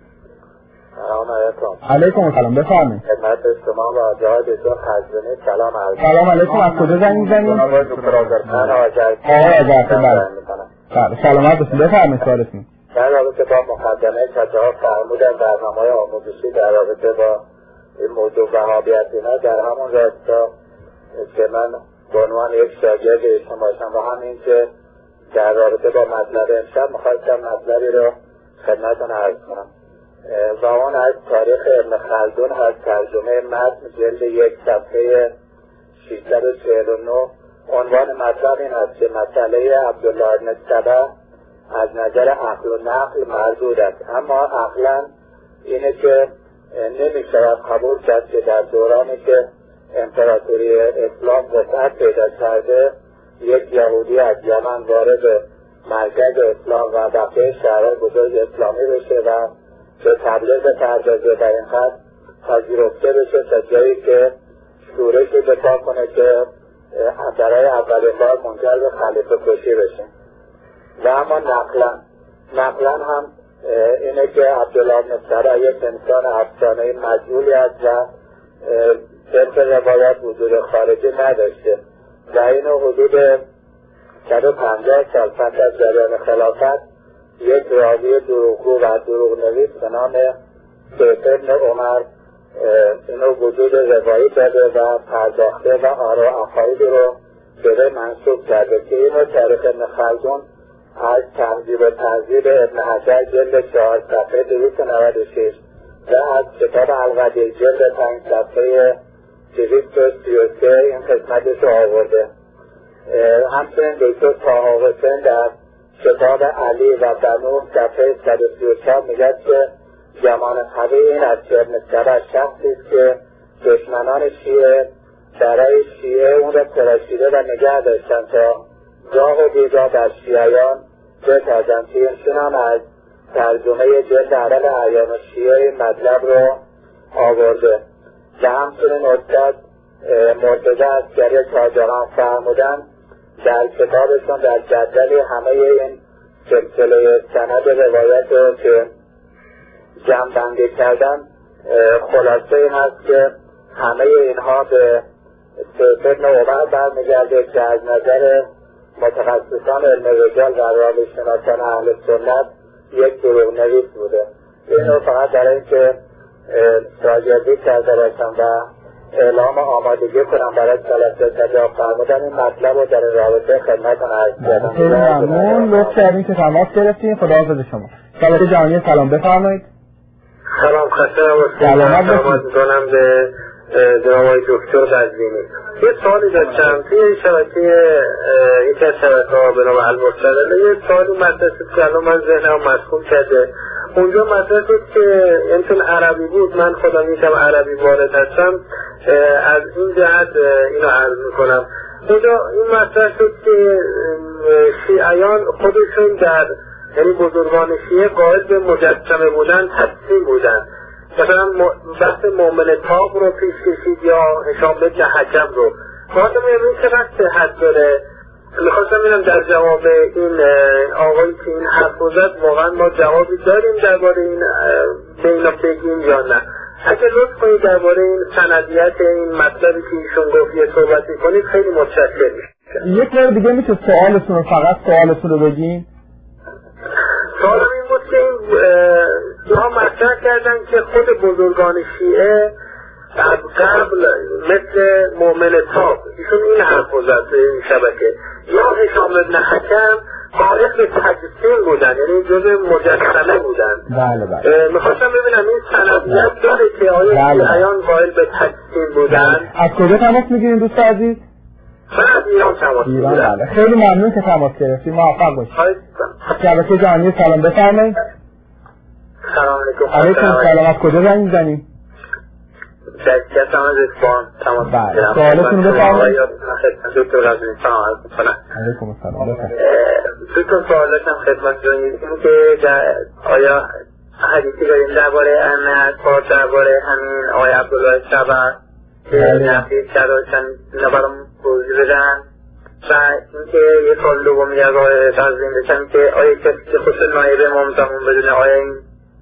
سلام علیکم. علیکم السلام بفرمایید. خدمت شما و جناب دکتر قزوینی سلام عرض. سلام علیکم. از کجا زنگ می‌زنید؟ آقای دکتر آذرخان. آقای آذرخان. بله سلامت باشید. بفرمایید سوالتون. در رابطه با مقدمه که جناب فرمودن برنامه‌های آموزشی در رابطه با این موضوع وهابیت اینا، در همون راستا که من به عنوان یک شاگرد ایشون باشم و همین که در رابطه با مطلب امشب می‌خواستم مطلبی رو خدمتتون عرض کنم و اون از تاریخ ابن خلدون از ترجمه متن جلد 1 صفحه 649. عنوان مطلب این است که مسئله عبدالله بن سبا از نظر عقل و نقل مردود است، اما عقلا اینه که نمی شود قبول کرد که در دورانی که امپراتوری اسلام وسعت پیدا کرده یک یهودی از یمن وارد مرکز اسلام و بقیه شهرهای بزرگ اسلامی بشه و به تبلیغ پردازه. در این خط پذیرفته بشه تا جایی که شورش دفاع کنه که برای اولین بار منجر به خلیفه کشی بشه. و اما نقلا هم اینه که عبدالله بن سبع یک انسان افسانه‌ای مجهولی است و طبق روایت وجود خارجی نداشته و اینو حدود 150 سال پس از جریان خلافت یک راوی دروغگو و دروغنویس به نام سیف ابن عمر اینو وجود روایی داده و پرداخته و آرا عقاید رو به منسوب کرده که اینو تاریخ ابن خلدون از تهذیب و تهذیب ابن حجر جلد 4 صفحه 296 و از کتاب الودیع جلد 5 صفحه 233 این قسمتش رو آورده. همچنین دکتر طه حسین در کتاب علی و بنو صفحه 134 میگه که گمان قوی این است که ابن سبع شخصی است که دشمنان شیعه برای شیعه اون را تراشیده و نگه داشتن تا گاه و بیگاه در شیعیان بتازن که این هم از ترجمه جلد عرب اعیان شیعه مطلب رو آورده و همچنین استاد مرتضی عسکری تاجران فرمودن در کتابشون در جدولی همه این سلسله سند روایت رو که جمع بندی کردن خلاصه این هست که همه اینها به سیف ابن عمر برمیگرده که از نظر متخصصان علم رجال و راوی شناسان اهل سنت یک دروغ نویس بوده. اینو فقط برای اینکه راجعی کرده باشم و اعلام آمادگی کنم برای جلسه تجاب فرمودن این مطلب رو در رابطه خدمتتون عرض کردم. خیلی ممنون، لطف کردین که تماس گرفتین. خداحافظ شما. شبکه جهانی سلام بفرمایید. سلام، خسته نباشید. سلام می‌کنم به جناب آقای دکتر قزوینی. یه سوالی داشتم توی این شبکه یکی از شبکه‌ها به نام المرسله یه سوالی مطرح شد که الان من ذهنم مشغول کرده. اونجا مطرح شد که چون عربی بود، من خودم یکم عربی وارد هستم، از این جهت اینو عرض میکنم. اونجا این مطرح شد که شیعیان خودشون در یعنی بزرگان شیعه قائل به مجسمه بودن تجسیم بودن. مثلا بحث مومن تاق رو پیش کشید یا هشام بن حکم رو. خواستم این چقدر صحت داره. میخواستم ببینم در جواب این آقایی که این حرف زد واقعا ما جوابی داریم درباره این به اینا بگیم یا نه. اگه لطف کنید درباره این سندیت این مطلبی که ایشون گفت یه صحبتی کنید خیلی متشکرم. یک بار دیگه میشه سوالتون رو فقط سوالتون رو بگین؟ سوالم این بود که این جاها مطرح کردن که خود بزرگان شیعه از قبل مثل مومن تاق ایشون این حرف رو زد این شبکه یا هشام بن حکم قائل به تجسیم بودن، یعنی جز مجسمه بودن. بله. میخواستم ببینم این سندیت داره که آیا شیعیان قائل به تجسیم بودن. از کجا تماس میگیرین دوست عزیز؟ من از ایران تماس میگیرم. بله. خیلی ممنون که تماس گرفتید. موفق باشید. شبکه جهانی سلام بفرمایید. سلام علیکم. علیکم سلام. از کجا زنگ میزنید؟ شرکت هم از اصفهان تماس میگیرم. سوالتون رو بفرمایید. دکتر قزوینی سلام علیکم. علیکم السلام. بفرمایید. دو تا سوال داشتم خدمتتون. این که آیا حدیثی داریم درباره احمد با درباره همین آقای عبدالله سبع که نفی کرداشتن اینا برام توضیح بدن و اینکه یه سوال دومی از آقای قزوینی داشتم که آیا کسی که خود نایب امام زمان بدونه آیا این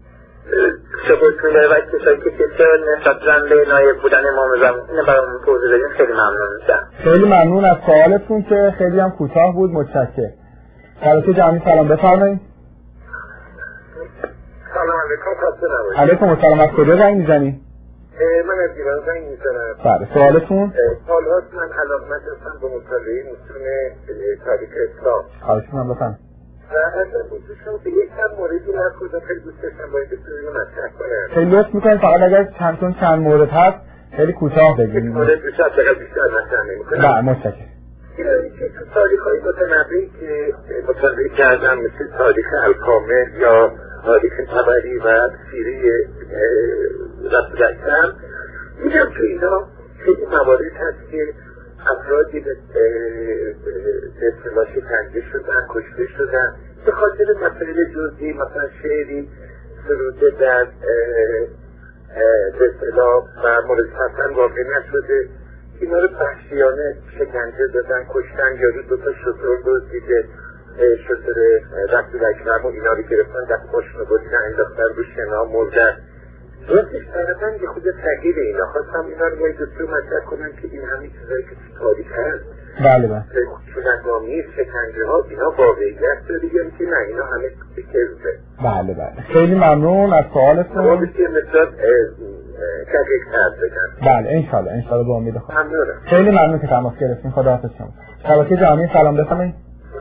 چه حکمی داره و کسایی که نسبت به نایب بودن امام زمان اینو برام توضیح بدین خیلی ممنون میشم. خیلی ممنون از سوالتون که خیلی هم کوتاه بود. متشکرم. شبکه جهانی سلام بفرمایید. سلام علیکم. خسته نباشید. علیکم السلام. از کجا زنگ میزنید؟ من از ایران زنگ میزنم. بله. سوالتون؟ سوالات من علاقمند هستم به مطالعه متون تاریخ اسلام. خواهش می‌کنم بفرمایید. و اصلا دوستشون به یک هم موردی نکنم خیلی دوست داشتم باید بسیاری مطرح کنم. خیلی لطف میکنید فقط اگر چند مورد هست خیلی کوتاه بگید. مورد بیشتر بیشتر مطرح نمی‌کنم. بله متشکرم. که تو تاریخ‌های متنوعی که مطالعه کردم مثل تاریخ الکامل یا تاریخ طبری و سیره رسول اکرم میگم که اینا خیلی موارد هست که افرادی به اصطلاح شکنجه شدن، کشته شدن به خاطر مسائل جزئی، مثلا شعری سروده در به اصطلاح و مورد حسن واقع نشده، اینا رو وحشیانه شکنجه دادن، کشتن. یارو 2 تا شتر دزدیده، شتر رسول اکرم و اینا رو گرفتن، دست پاشونو بریدن انداختن رو شنا، مردن. راستش برای یه خود تغییر اینا خواستم اینا رو باید دکتر مطرح کنم که این همین چیزایی که تو تاریخ هست، بله بله، خشونت‌آمیز، شکنجه ها، اینا واقعیت داره یا که نه اینا همه کذبه. بله بله، خیلی ممنون از سوالتون. ما بسید مثلا تحقیق کرد بگم. بله انشالله با امید خدا. ممنونم. خیلی ممنون که تماس گرفتین. خداحافظ شما. شبکه جهانی سلام بفرمایید.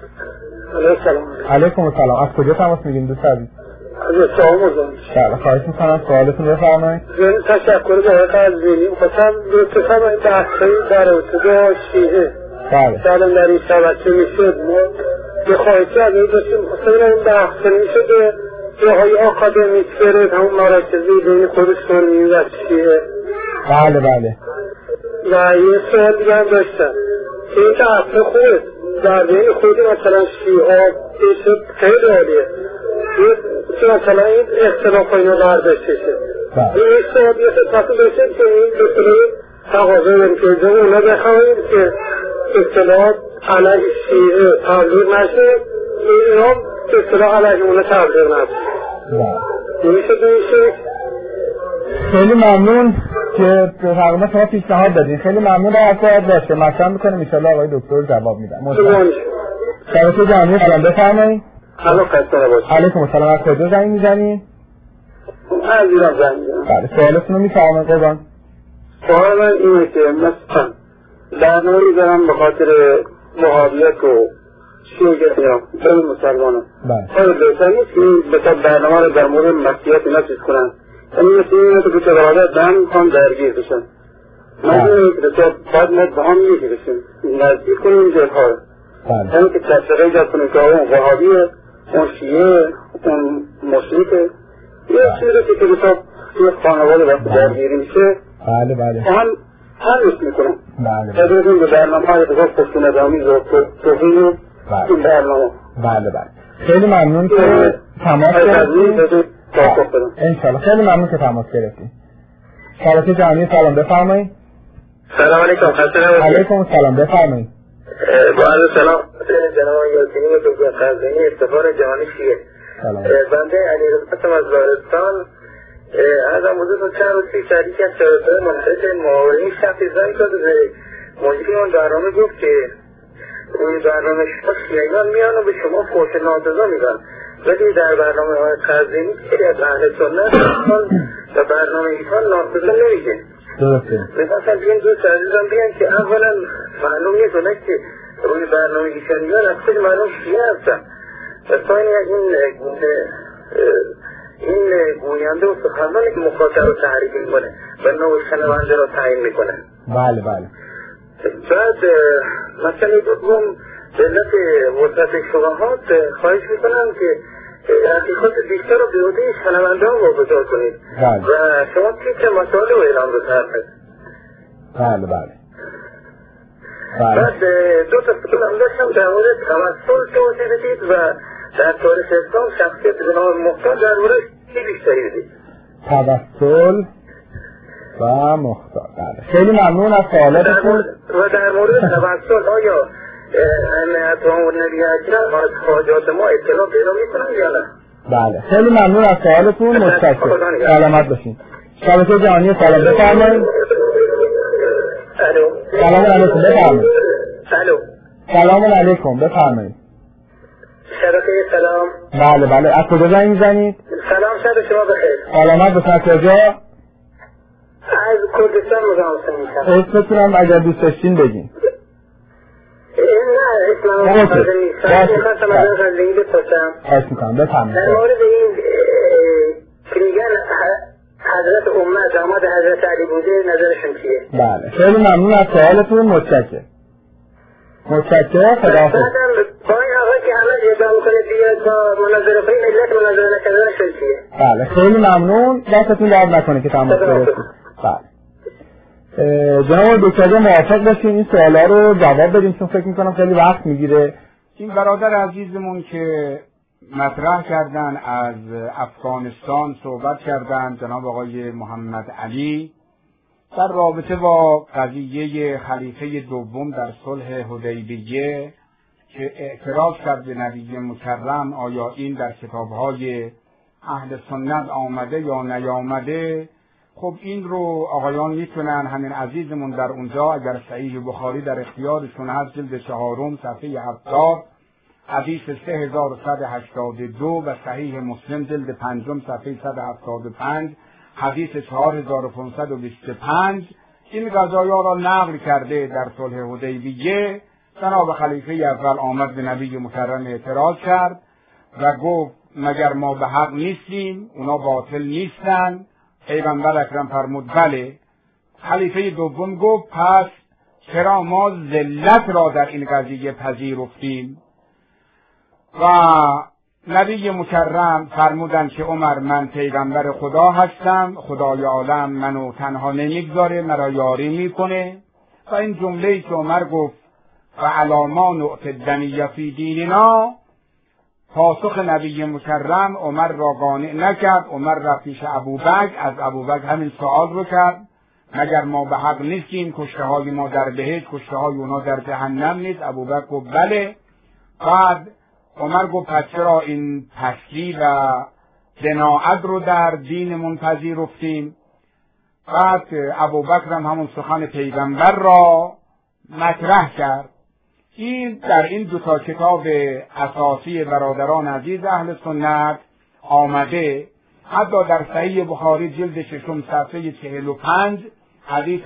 علیکم السلام. از کجا تماس میگیم دوست عزیز؟ از سلام. بله خواهش میکنم سوالتون بفرمایید. تشکر به قلبی. خواستم دو تا بحثی در ارتباط شیعه سلام در این شبکه میشد. ما به خواهشی از این داشتیم خواستم این بحث میشد جاهای آکادمیک برد همون مراکزی بین خود سنی و شیعه. بله بله. و یه سوال دیگه هم داشتم که این بحث خوبه در بین خود مثلا شیعه بشد خیلی عالیه که مثلا این اختلاف اینو برداشته شد. این سوال یه خطاطی داشتیم که این بسیاری تقاضا داریم که اونا بخواهیم که اصطلاحات علیه شیعه تبلیغ نشه، این هم اصطلاح علیه اونا تبلیغ نشه. میشه خیلی ممنون که تقریبا شما پیشنهاد دادین. خیلی ممنون از سوال داشته مطرح میکنیم ان شاءالله آقای دکتر جواب میدن. شبکه جهانی سلام بفرمایید. علیکم السلام. از کجا زنگ میزنید؟ از ایران زنگ میزنم. بله سوالتون رو میفرمایید قربان. سوال من اینه که مثلا برنامه‌ای دارم به خاطر وهابیت و شیعه یا بین مسلمانان. آیا بهتر نیست که این بسیار برنامه رو در مورد مسیحیت اینا چیز کنن؟ یعنی مثل این که بسیار برادر دن میخوان درگیر بشن. مجموعه که بسیار باید ما با هم یکی بشیم، نزدیک کنیم این جلها رو. یعنی که تفسیره ایجاد کنیم که اون وهابیه، اون شیعه، اون مشرکه. یه چیزی که بسیار یه خانواده وقت درگیری میشه. بله بله. هم نیست میکنم. بله. تدریجی به برنامه های بسیار پشتونظامی و توهین این برنامه. بله بله. خیلی ممنون که تماس گرفتید. انشالله. خیلی ممنون که تماس گرفتید. شبکه جهانی سلام بفرمایید. سلام علیکم. علیکم السلام بفرمایید. با عرض سلام جناب یاسینی و قزوینی استفار جهانی شیعه. بنده علیرضا از لرستان ازم حضور چند روز پیش در یکی از شبکه‌های منتشر معاونین شخصی زنگ داد به مدیر اون برنامه گفت که روی برنامه شما شیعیان میان و به شما فوش ناسزا میدن، ولی در برنامه های قزوینی خیلی از اهل سنت و برنامه ایشان ناسزا نمیگه. درسته. مثلا بیان دوست عزیزم بیان که اولا معلوم نیست که روی برنامه ایشان میان از خود معلوم شیعه هستن و ثانی از این گوینده و سخنرانی که مخاطب رو تحریک میکنه و نوع شنونده رو تعیین میکنه. بله بله. بعد مثلا دوم علت وسعت شبهات خواهش میکنم که حقیقت بیشتر رو به عهده شنونده ها واگذار کنید و شما تیتر مسائل رو اعلام بفرمایید. بله بله. بعد دو تا سوال هم داشتم در مورد توسل توضیح بدید و در تاریخ اسلام شخصیت جناب مختار در مورد چی بیشتری بدید؟ توسل و مختار. بله. خیلی ممنون از سوالاتتون. و در مورد توسل آیا اتهام نبی اکرم از حاجات ما اطلاع پیدا میکنن یا نه؟ بله. خیلی ممنون از سوالتون. متشکرم. سلامت باشین. شبکه جهانی سلام بفرمایید. الو. سلام علیکم بفرمایید. الو. سلام علیکم بفرمایید. شبکه سلام. بله بله. از کجا زنگ میزنید؟ سلام شب شما بخیر. سلامت باشید. کجا؟ از کردستان مزاحمتون میشم. اسمتونم اگر دوست داشتین بگین. نه اسلام مقاطع نیست. میخواستم از زندگی بپرسم. خواهش میکنم بفرمایید. در مورد این که میگن حضرت امه داماد حضرت علی بوده نظرشون چیه؟ بله خیلی ممنون از سوالتون. متشکرم. خداحافظ. با این آقای که همه ادعا میکنه بیاد با مناظره کنیم علت مناظره نکردنشون چیه؟ بله خیلی ممنون. دستتون درد نکنه که تماس گرفتید. بله. جناب دکتر موافق باشین این سوالا رو جواب بدیم چون فکر میکنم خیلی وقت میگیره. این برادر عزیزمون که مطرح کردن، از افغانستان صحبت کردن جناب آقای محمد علی در رابطه با قضیه خلیفه دوم در صلح حدیبیه که اعتراض کرد به نبی مکرم، آیا این در کتاب‌های اهل سنت آمده یا نیامده. خب این رو آقایان میتونن، همین عزیزمون در اونجا اگر صحیح بخاری در اختیارشون هست جلد 4 صفحه 70 حدیث 3182 و صحیح مسلم جلد 5 صفحه 175 حدیث 4525 این قضایا را نقل کرده. در صلح حدیبیه جناب خلیفه اول آمد به نبی مکرم اعتراض کرد و گفت مگر ما به حق نیستیم؟ اونا باطل نیستن؟ پیغمبر اکرم فرمود بله. خلیفه دوم گفت پس چرا ما ذلت را در این قضیه پذیرفتیم؟ و نبی مکرم فرمودند که عمر من پیغمبر خدا هستم، خدای عالم منو تنها نمیگذاره، مرا یاری میکنه. و این جمله‌ای که عمر گفت و علاما نؤت الدنیه فی دیننا، پاسخ نبی مکرم عمر را قانع نکرد. عمر رفت پیش ابوبکر، از ابوبکر همین سوال رو کرد مگر ما به حق نیستیم؟ کشته های ما در بهشت، کشته های اونا در جهنم نیست؟ ابوبکر گفت بله. بعد عمر گفت پس چرا این پستی و جناعت رو در دینمون پذیرفتیم؟ بعد ابوبکر هم همون سخن پیغمبر را مطرح کرد. این در این دو تا کتاب اساسی برادران عزیز اهل سنت آمده. حتی در صحیح بخاری جلد 6 صفحه 45 حدیث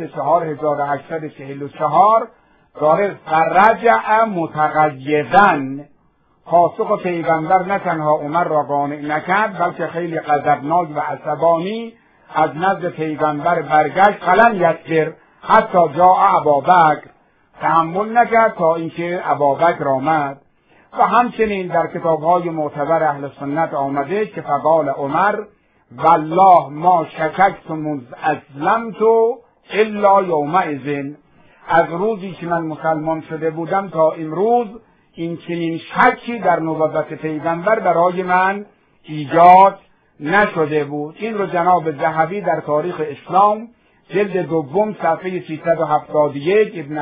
4844 داره فرجع متغیظا. پاسخ پیغمبر نه تنها عمر را قانع نکرد بلکه خیلی غضبناک و عصبانی از نزد پیغمبر برگشت. فلن یصبر حتی جاء ابابکر، تحمل نکرد تا اینکه ابابکر آمد. و همچنین در کتاب‌های معتبر اهل سنت آمده که فقال عمر والله ما شککت مذ اسلمت الا یومئذ، از روزی که من مسلمان شده بودم تا امروز این چنین شکی در نبوت پیغمبر برای من ایجاد نشده بود. این رو جناب ذهبی در تاریخ اسلام جلد 2 صفحه 371 ابن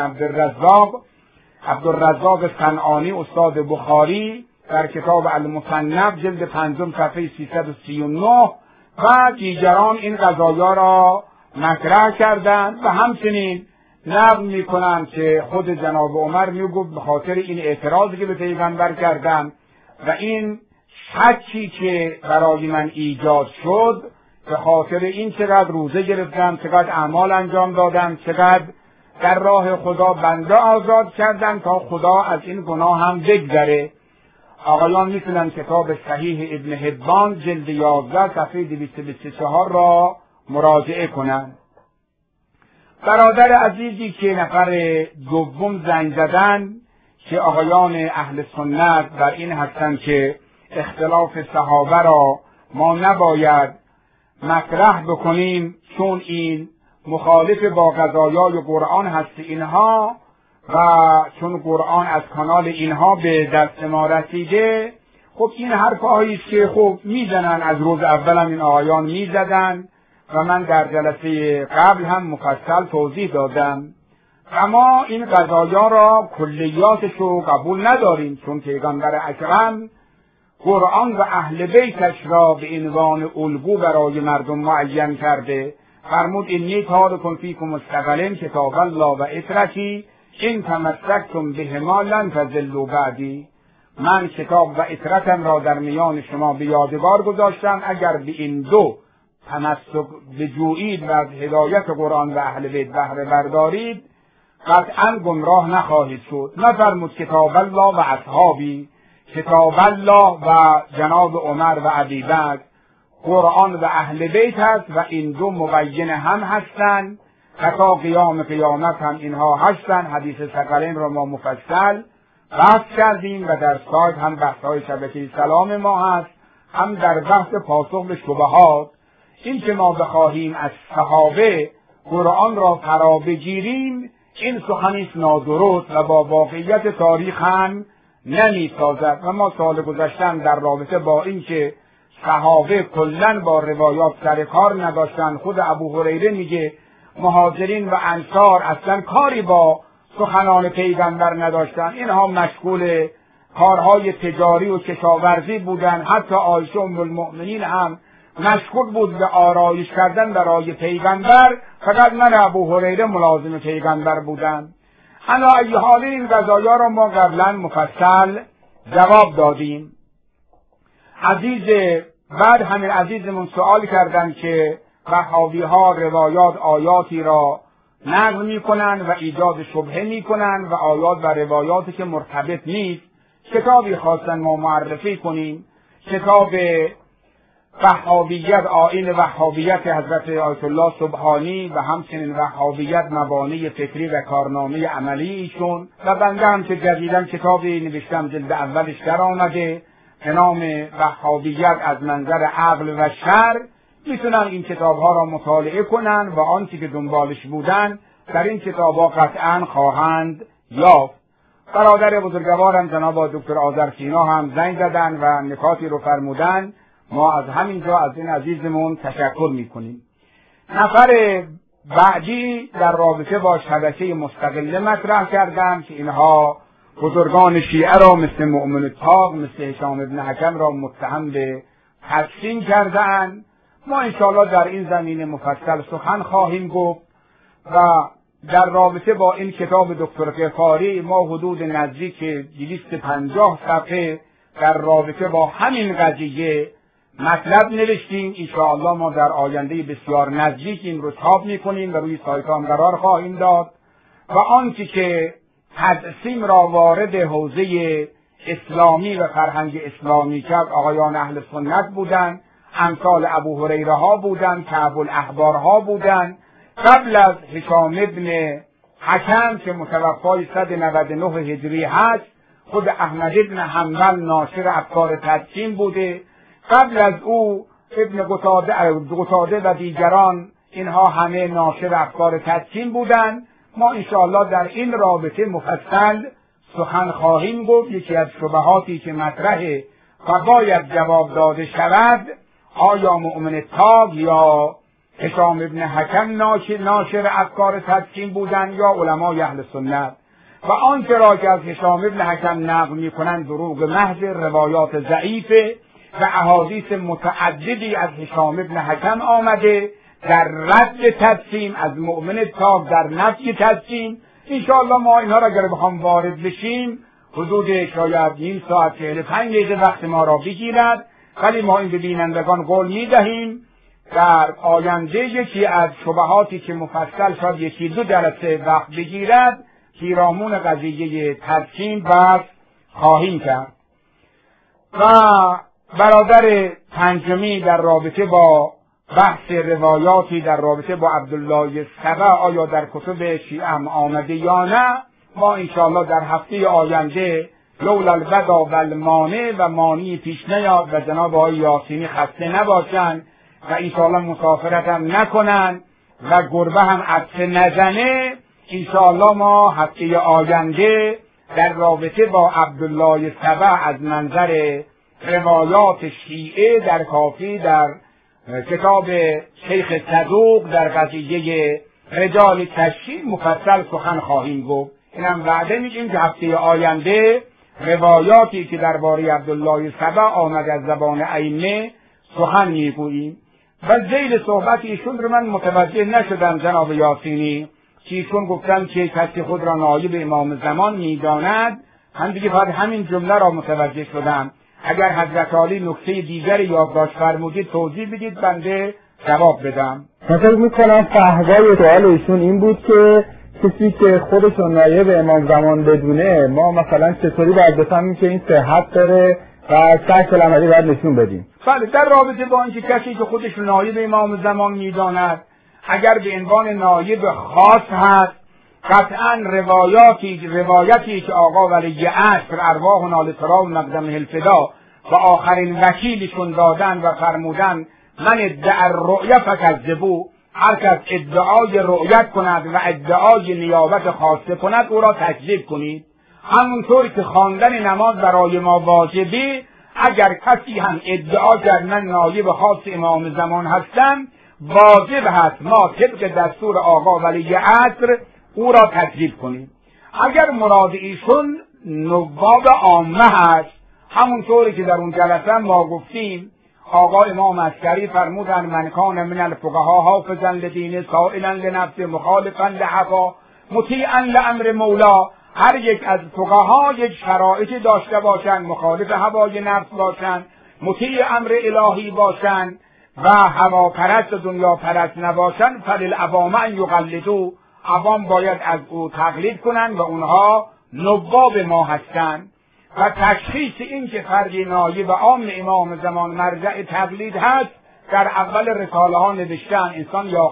عبدالرزاق صنعانی استاد بخاری در کتاب المصنف جلد 5 صفحه 339 و دیگران این قضایا را مطرح کردند. و همچنین نقل میکنند که خود جناب عمر میگفت به خاطر این اعتراضی که به پیغمبر کردم و این شکی که برای من ایجاد شد، به خاطر این چقدر روزه گرفتم، چقدر اعمال انجام دادم، چقدر در راه خدا بنده آزاد کردم تا خدا از این گناه هم بگذره. آقایان میتونن کتاب صحیح ابن حبان جلد 11 صفحه 224 را مراجعه کنند. برادر عزیزی که نفر دوم زنگ زدن که آقایان اهل سنت بر این هستند که اختلاف صحابه را ما نباید مطرح بکنیم چون این مخالف با قضایای قرآن هست اینها و چون قرآن از کانال اینها به دست ما رسیده. خب این حرفهایی است که خب میزنن، از روز اول هم این آقایان میزدن و من در جلسه قبل هم مفصل توضیح دادم. اما این قضایا را کلیاتش رو قبول نداریم چون پیغمبر اکرم قرآن و اهل بیتش را به عنوان الگو برای مردم معین کرده. فرمود انی تارک فیکم الثقلین کتاب الله و اطرتی این تمسکتم بهما لن تضلوا بعدی. من کتاب و اطرتم را در میان شما به یادگار گذاشتم، اگر به این دو تمسک بجویید و از هدایت قرآن و اهل بیت بهره بردارید قطعا گمراه نخواهید شد. نفرمود کتاب الله و اصحابی، کتاب الله و جناب عمر و ابوبکر قرآن و اهل بیت هست و این دو مبین هم هستند و تا قیامت هم اینها هستند. حدیث ثقلین را ما مفصل بحث کردیم و در سایت هم بحث‌های شبکه سلام ما هست، هم در بحث پاسخ به شبهات. این که ما بخواهیم از صحابه قرآن را فرا بگیریم این سخنی است نادرست و با واقعیت تاریخ هم نمیسازد. و ما سال گذشتن در رابطه با این که صحابه کلن با روایات سر کار نداشتن، خود ابو هریره میگه مهاجرین و انصار اصلا کاری با سخنان پیغمبر نداشتن، اینها مشغول کارهای تجاری و کشاورزی بودن. حتی عایشه ام المؤمنین هم مشغول بود به آرایش کردن برای پیغمبر، فقط من ابو هریره ملازم پیغمبر بودم. علی ای حال این قضایا را ما قبلا مفصل جواب دادیم. بعد همین عزیزمون سوال کردن که وهابی ها روایات آیاتی را نقل میکنن و ایجاد شبهه میکنن و آیات و روایاتی که مرتبط نیست. کتابی خواستن ما معرفی کنیم، کتاب وهابیت، آیین وهابیت حضرت آیت الله سبحانی و همچنین وهابیت مبانی فکری و کارنامه عملی ایشون. و بنده هم که جدیداً کتابی نوشتم جلد اولش در آمده به نام وهابیت از منظر عقل و شرع. میتونن این کتابها را مطالعه کنن و آنچه که دنبالش بودن در این کتابها قطعاً خواهند یافت. برادر بزرگوارم جناب دکتر آذرسینا هم زنگ زدن و نکاتی رو فرمودن. ما از همینجا از این عزیزمون تشکر میکنیم. نفر بعدی در رابطه با شبکه مستقله مطرح کردم که اینها بزرگان شیعه را مثل مؤمن طاق، مثل هشام ابن حکم را متهم به تقسیم کردن. ما انشاءالله در این زمینه مفصل سخن خواهیم گفت. و در رابطه با این کتاب دکتر غفاری ما حدود نزدیک 250 صفحه در رابطه با همین قضیه مطلب نوشتیم. انشاءالله ما در آینده بسیار نزدیک این رو چاپ میکنیم و روی سایت هم قرار خواهیم داد. و آنچه که تقسیم را وارد حوزه اسلامی و فرهنگ اسلامی کرد آقایان اهل سنت بودند، امثال ابو هریره ها بودند، کعب الاحبار ها بودند. قبل از هشام ابن حکم که متوفای 199 هجری هست، خود احمد ابن حنبل ناشر افکار تقسیم بوده. قبل از او ابن قتاده و دیگران، اینها همه ناشر افکار تقسیم بودند. ما انشاءالله در این رابطه مفصل سخن خواهیم گفت. یکی از شبهاتی که مطرحه و باید جواب داده شود، آیا مؤمن طاق یا هشام ابن حکم ناشر افکار تقسیم بودند یا علمای اهل سنت؟ و آنچه را که از هشام ابن حکم نقل میکنند دروغ محض، روایات ضعیفه و احادیث متعددی از هشام ابن حکم آمده در رد تقسیم، از مؤمن طاق در نفی تقسیم. انشاءالله ما اینها را اگر بخوام وارد بشیم حدود شاید نیم ساعت 45 دقیقه وقت ما را بگیرد، ولی ما این به بینندگان قول میدهیم در آینده یکی از شبهاتی که مفصل شاید یکی دو جلسه وقت بگیرد پیرامون قضیه تقسیم بحث خواهیم کرد. و برادر پنجمی در رابطه با بحث روایاتی در رابطه با عبدالله سبع آیا در کتب شیعه هم آمده یا نه، ما انشاءالله در هفته آینده لولا البدا و المانع و مانی پیش نیاد و جناب آقای یاسینی خسته نباشن و انشاءالله مسافرت هم نکنن و گربه هم عطسه نزنه، انشاءالله ما هفته آینده در رابطه با عبدالله سبع از منظر روایات شیعه در کافی در کتاب شیخ صدوق در قضیه رجال تشیع مفصل سخن خواهیم گفت. اینم وعده میدیم که هفته آینده روایاتی که درباره عبدالله سبع آمد از زبان ائمه سخن میگوییم. و ذیل صحبت ایشون رو من متوجه نشدم جناب یاسینی که ایشون گفتن که کسی خود را نایب امام زمان میداند. هم دیگه فقط همین جمله را متوجه شدم. اگر حضرت عالی نکته دیگری یادداشت فرمودید توضیح بدید بنده جواب بدم. فکر میکنم فهوای سوال ایشون این بود که کسی که خودشون نایب امام زمان بدونه ما مثلا چطوری باید بفهمیم که این صحت داره و شکل عملی باید نشون بدیم. بله، در رابطه با اینکه کسی که خودش نایب امام زمان میداند اگر به عنوان نایب خاص هست قطعا روایتی که آقا ولی عصر ارواحنا لتراب مقدم الفدا و آخرین وکیلشون دادن و فرمودن من ادعا الرؤیا فکذبوا، هر کس ادعای رؤیت کند و ادعای نیابت خاصه کند او را تکذیب کنید. همونطور که خواندن نماز برای ما واجبه، اگر کسی هم ادعا کرد من نایب خاص امام زمان هستم، واجب هست ما طبق دستور آقا ولی عصر او را تکذیب کنیم. اگر مراد ایشون نواب عامه هست، همونطوری که در اون جلسه ما گفتیم، آقا امام عسکری فرمودن من کان من الفقهاء حافظا لدین سائلا لنفسه مخالفا لهوا مطیعا لامر مولا. هر یک از فقها یک شرایطی داشته باشند، مخالف هوای نفس باشند، مطیع امر الهی باشند و هواپرست و دنیا پرست نباشند. فللعوام ان یقلدوا، عوام باید از او تقلید کنند و اونها نواب ما هستند. و تشخیص این که فردی نایب عام امام زمان مرجع تقلید هست در اول رساله ها نوشتن. انسان یا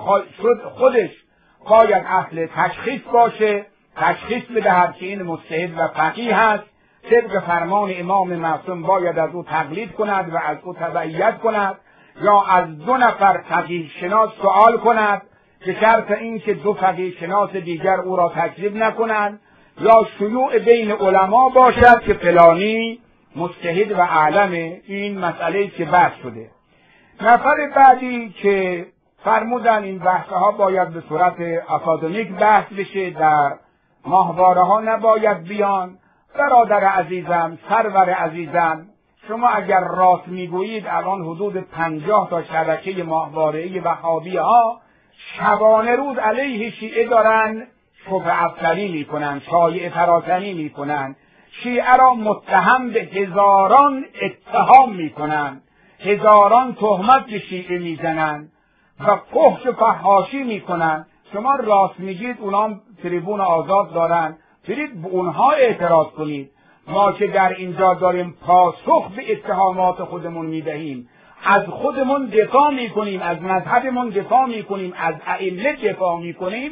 خودش باید اهل تشخیص باشه، تشخیص بدهد که این مجتهد و فقیه هست، طبق فرمان امام معصوم باید از او تقلید کند و از او تبعیت کند، یا از 2 نفر فقیه شناس سوال کند به شرط این که 2 فقیه شناس دیگر او را تکذیب نکنند، یا شیوع بین علما باشد که فلانی مجتهد و اعلم. این مسئله که بحث شده. نفر بعدی که فرمودن این بحثها باید به صورت اکادمیک بحث بشه، در ماهواره ها نباید بیان. برادر عزیزم، سرور عزیزم، شما اگر راست میگویید الان حدود 50 تا شبکه ماهواره‌ای وهابی ها شبانه روز علیه شیعه دارن شبه افزایی میکنن، شایعه پراکنی میکنن، شیعه را متهم به هزاران اتهام میکنن، هزاران تهمت به شیعه میزنن و فحش و فحاشی میکنن. شما راست میگید اونا تریبون آزاد دارن، برید به اونها اعتراض کنید. ما که در اینجا داریم پاسخ به اتهامات خودمون میدهیم، از خودمون دفاع میکنیم، از مذهبمون دفاع میکنیم، از ائمه دفاع میکنیم.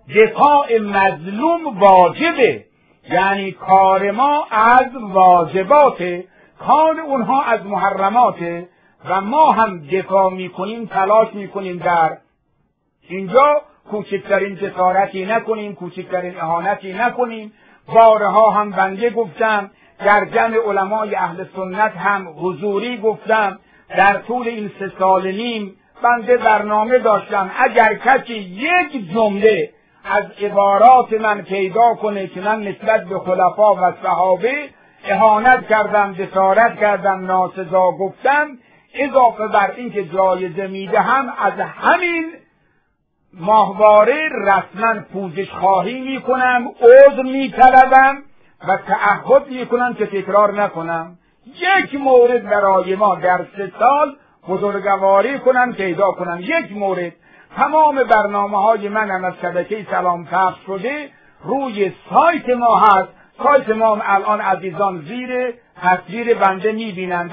دفاع مظلوم واجبه، یعنی کار ما از واجباته، کار اونها از محرماته و ما هم دفاع میکنیم، تلاش میکنیم در اینجا کوچکترین جسارتی نکنیم، کوچکترین اهانتی نکنیم. بارها هم بنده گفتم، در جمع علمای اهل سنت هم حضوری گفتم، در طول این 3 سال و نیم بنده برنامه داشتم اگر کسی یک جمله از عبارات من پیدا کنه که من نسبت به خلفا و صحابه اهانت کردم، جسارت کردم، ناسزا گفتم، اضافه بر این که جایزه میدهم، از همین ماهواره رسما پوزش خواهی میکنم، عذر میطلبم و تعهد میکنم که تکرار نکنم. یک مورد برای ما در 3 سال بزرگواری کنم، پیدا کنم یک مورد. تمام برنامه‌های من هم از شبکه سلام پخش شده، روی سایت ما هست. سایت ما الان عزیزان زیر تصویر بنده میبینن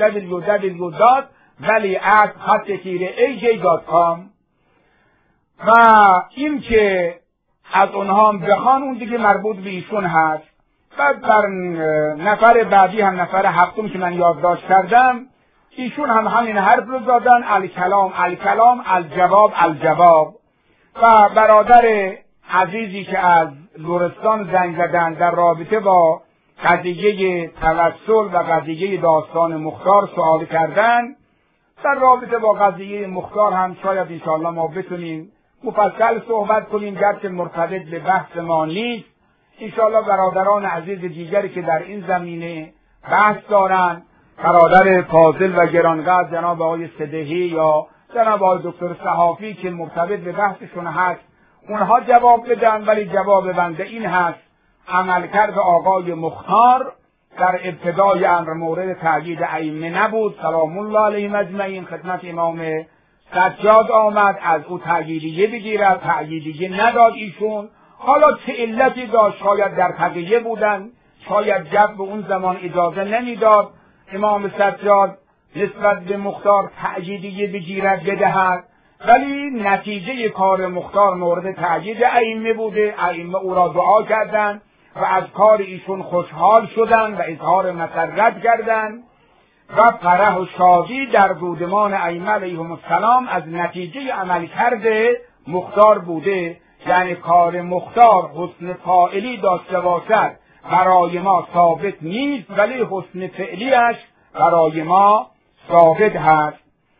www.waliعصر_aj.com و این که از اونها هم بخوان اون دیگه مربوط به ایشون هست. بعد بر نفر بعدی هم نفر 7 که من یادداشت کردم، ایشون هم همین حرف رو دادن، الکلام الکلام الجواب الجواب. و برادر عزیزی که از لرستان زنگ زدن در رابطه با قضیه توسل و قضیه داستان مختار سوال کردن، در رابطه با قضیه مختار هم شاید انشاءالله ما بتونیم مفصل صحبت کنیم، گرچه مرتبط به بحث ما نیست. انشاءالله برادران عزیز دیگری که در این زمینه بحث دارن، برادر فاضل و گرانقدر جناب آقای صدهی یا جناب آقای دکتر صحافی که مرتبط به بحثشون هست، اونها جواب بدن. ولی جواب بنده این هست: عملکرد آقای مختار در ابتدای امر مورد تأیید ائمه نبود، سلام الله علیهم اجمعین. خدمت امام سجاد آمد از او تأییدیه بگیرد، تأییدیه نداد ایشون. حالا چه علتی داشت؟ شاید در تقیه بودن، شاید جو به اون زمان اجازه نمیداد امام سجاد نسبت به مختار تأییدیه بگیرد بدهد. ولی نتیجه کار مختار مورد تأیید ائمه بوده، ائمه او را دعا کردند و از کار ایشون خوشحال شدند و اظهار مسرت کردند و فرح و شادی در دودمان ائمه علیهم السلام از نتیجه عملکرد مختار بوده. یعنی کار مختار حسن فاعلی داشته باشد برای ما ثابت نیست، ولی حسن فعلیش برای ما ثابت هست.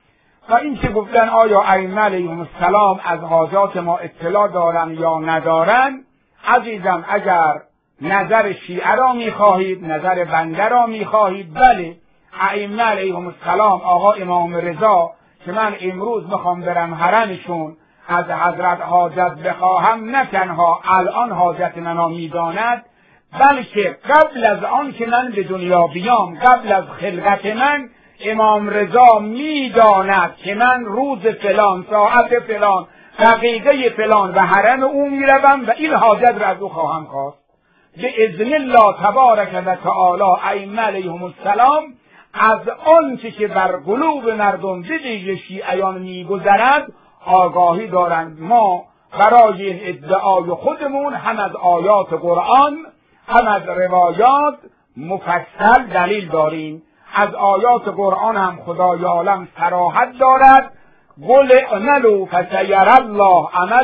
و این که گفتن آیا ائمه علیهم السلام از حاجات ما اطلاع دارن یا ندارن، عزیزم اگر نظر شیعه را میخواهید، نظر بنده را میخواهید، بله ائمه علیهم السلام، آقا امام رضا که من امروز میخوام برم حرمشون از حضرت حاجت بخواهم، نه تنها الان حاجت منو میداند، بلکه قبل از آن که من به دنیا بیام، قبل از خلقت من، امام رضا میداند که من روز فلان، ساعت فلان، دقیقه فلان به حرم او میروم و این حاجت را از او خواهم خواست. به اذن الله تبارک و تعالی ائمه علیهم السلام از آنچه که بر قلوب مردم به ویژه شیعیان میگذرد آگاهی دارند. ما برای این ادعای خودمون هم از آیات قرآن هم از روایات مفصل دلیل داریم. از آیات قرآن هم خدای عالم صراحت دارد: قل اعملوا فسیری الله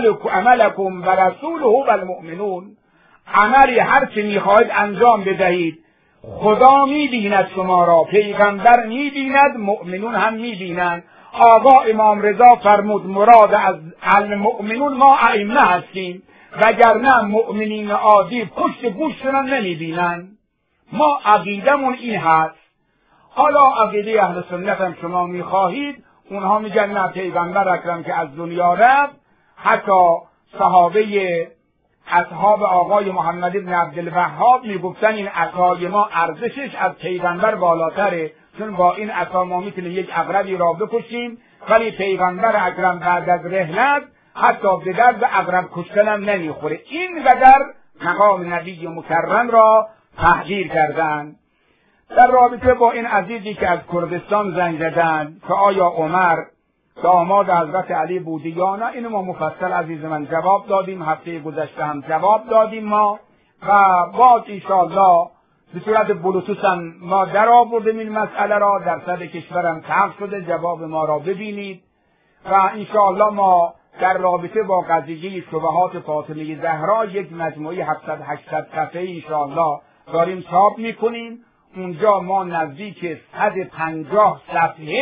عملکم و رسوله و المؤمنون. عملی هر چه میخواهید انجام بدهید، خدا میبیند شما را، پیغمبر میبیند، مؤمنون هم میبینند. آقا امام رضا فرمود مراد از المؤمنون ما ائمه هستیم، وگرنه مؤمنین عادی پشت گوششون نمیبینند. ما عقیدمون این هست. حالا عقیده اهل سنت هم شما میخواهید، اونها میگن نه، پیغمبر اکرم که از دنیا رفت، حتی صحابه اصحاب آقای محمد بن عبدالوهاب میگفتن این عصای ما ارزشش از پیغمبر بالاتره، چون با این عصا ما میتونیم یک عقربی را بکشیم، ولی پیغمبر اکرم بعد از رحلت حتی به درد عقرب کشتن هم نمیخوره. این قدر مقام نبی مکرم را تحقیر کردند. در رابطه با این عزیزی که از کردستان زنگ زدند که آیا عمر داماد حضرت علی بوده یا نه، اینو ما مفصل عزیز من جواب دادیم، هفته گذشته هم جواب دادیم ما، و باز انشاءالله به صورت بلوتوث هم ما در آوردیم این مسئله را، در صد کشورم پخش شده، جواب ما را ببینید. و انشاءالله ما در رابطه با قضیه شبهات فاطمه زهرا یک مجموعه 700-800 صفحه‌ای انشاءالله داریم چاپ میکنیم. اونجا ما نزدیک 150 صفحه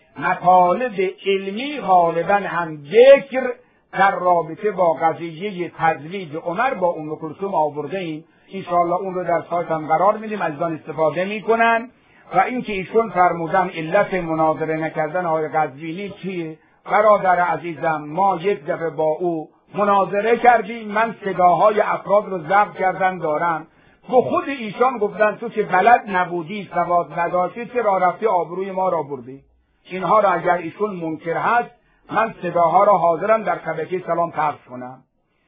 مطالب علمی غالبا هم ذکر در رابطه با قضیه تزویج عمر با ام کلثوم آورده ایم. انشاءالله اون رو در سایت هم قرار میدیم، از آن استفاده میکنن. و اینکه ایشون فرمودن علت مناظره نکردن آقای قزوینی چیه؟ برادر عزیزم، ما یک دفعه با او مناظره کردیم، من صداهای افراد رو ضبط کردن دارم. با خود ایشان گفتن تو که بلد نبودی، سواد نداشتی، چرا رفتی آبروی ما را بردی؟ اینها را اگر ایشون منکر هست، من صداها را حاضرم در شبکه سلام پخش کنم.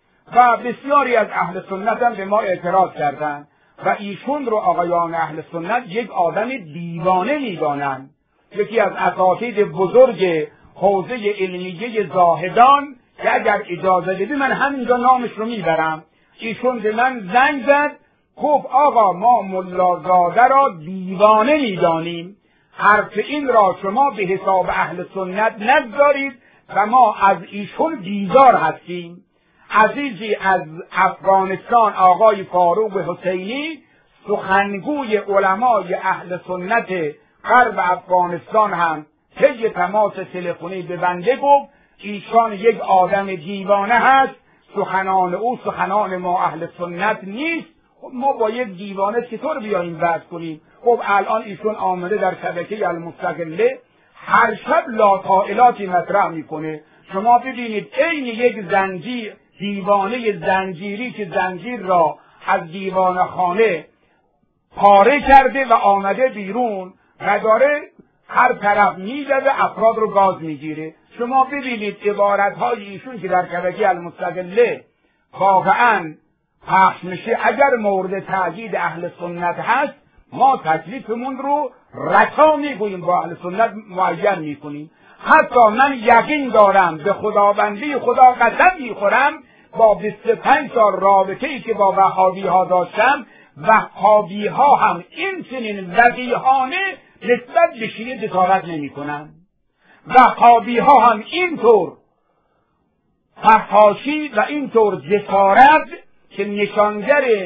و بسیاری از اهل سنت هم به ما اعتراض کردند و ایشون رو آقایان اهل سنت یک آدم دیوانه میدانند. یکی از اساتید بزرگ حوزه علمیه زاهدان که اگر اجازه بدی من همینجا نامش رو میبرم، ایشون به من زنگ زد، گفت آقا ما ملازاده را دیوانه میدانیم، حرف این را شما به حساب اهل سنت نگذارید و ما از ایشون بیزار هستیم. عزیزی از افغانستان آقای فاروق حسینی، سخنگوی علمای اهل سنت غرب افغانستان، هم طی تماس تلفنی به بنده گفت ایشان یک آدم دیوانه هست، سخنان او سخنان ما اهل سنت نیست. خب ما با یک دیوانه چطور بیاییم بحث کنیم؟ خب الان ایشون آمده در شبکه المستقله هر شب لاطائلاتی مطرح میکنه. شما ببینید عین یک زنجیر، دیوانه زنجیری که زنجیر را از دیوانه خانه پاره کرده و آمده بیرون و داره هر طرف میزده، افراد رو گاز میگیره. شما ببینید عبارتهای ایشون که در شبکه المستقله واقعا پخش میشه، اگر مورد تأیید اهل سنت هست، ما تکلیفمون رو رسا میگوییم، با اهل سنت معین میکنیم. حتی من یقین دارم، به خداوندی خدا قسم میخورم، با 25 سال رابطه ای که با وهابی ها داشتم، وهابی ها هم این چنین وقیحانه نسبت به شیعه دخالت نمی کنن. وهابی ها هم اینطور فحاشی و اینطور جسارت که نشانگر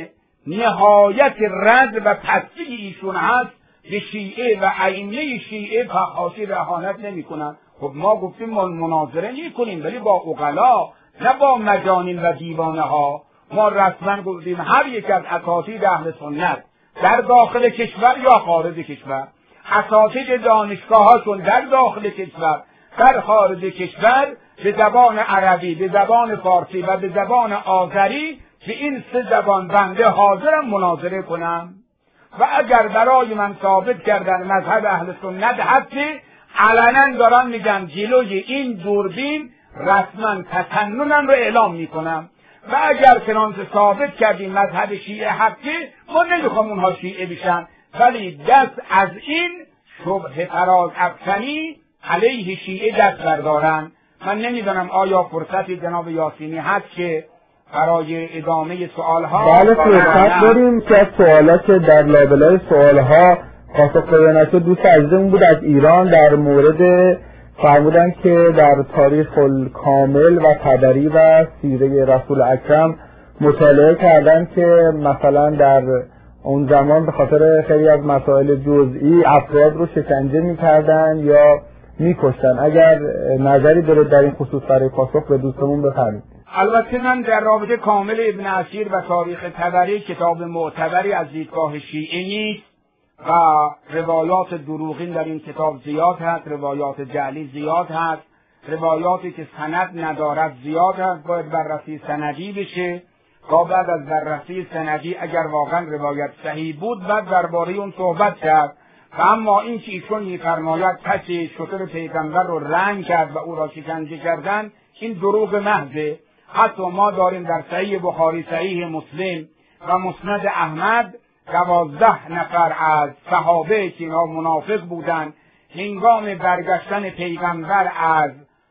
نهایت رد و پستی ایشون هست به شیعه و ائمه شیعه فحاشی و اهانت نمی‌کنند. خب ما گفتیم ما مناظره نمی‌کنیم، ولی با عقلا، نه با مجانین و دیوانه ها. ما رسما گفتیم هر یک از اساتید اهل سنت در داخل کشور یا خارج کشور، اساتید دانشگاه‌هاشون در داخل کشور، در خارج کشور، به زبان عربی، به زبان فارسی و به زبان آذری، به این سه زبان بنده حاضرم مناظره کنم. و اگر برای من ثابت کردن مذهب اهل سنت هستی، علنا دارن میگن جلوی این دوربین رسما تسننم رو اعلام میکنم. و اگر چنانچه ثابت کردیم مذهب شیعه حقی، ما نمیخوام اونها شیعه بشن، ولی دست از این شبه فراز افکنی علیه شیعه دست بردارن. من نمیدونم آیا فرصتی جناب یاسینی هست که برای ادامه سوالها؟ بله فرصت داریم که از سوالات در لابلای سوالها پاسخ داده نشد. دوست عزیزمون بود از ایران در مورد فرمودن که در تاریخ الکامل و طبری و سیره رسول اکرم مطالعه کردن که مثلا در اون زمان به خاطر خیلی از مسائل جزئی افراد رو شکنجه میکردن یا میکشتن. اگر نظری داره در این خصوص برای پاسخ به دوستمون بفرمایید. البته من در رابطه کامل ابن اسیر و تاریخ طبری کتاب معتبری از دیدگاه شیعه نیست و روایات دروغین در این کتاب زیاد هست، روایات جعلی زیاد هست، روایاتی که سند ندارد زیاد هست. باید بررسی سندی بشه تا بعد از بررسی سندی اگر واقعا روایت صحیح بود بعد درباره اون صحبت کرد. و اما این که ایشون می‌فرماید کسی شتر پیغمبر رو رنگ کرد و او را شکنجه کردن، این دروغ محضه. حتی ما داریم در صحیح بخاری، صحیح مسلم و مسند احمد 12 نفر از صحابه که اینا منافق بودند هنگام برگشتن پیغمبر از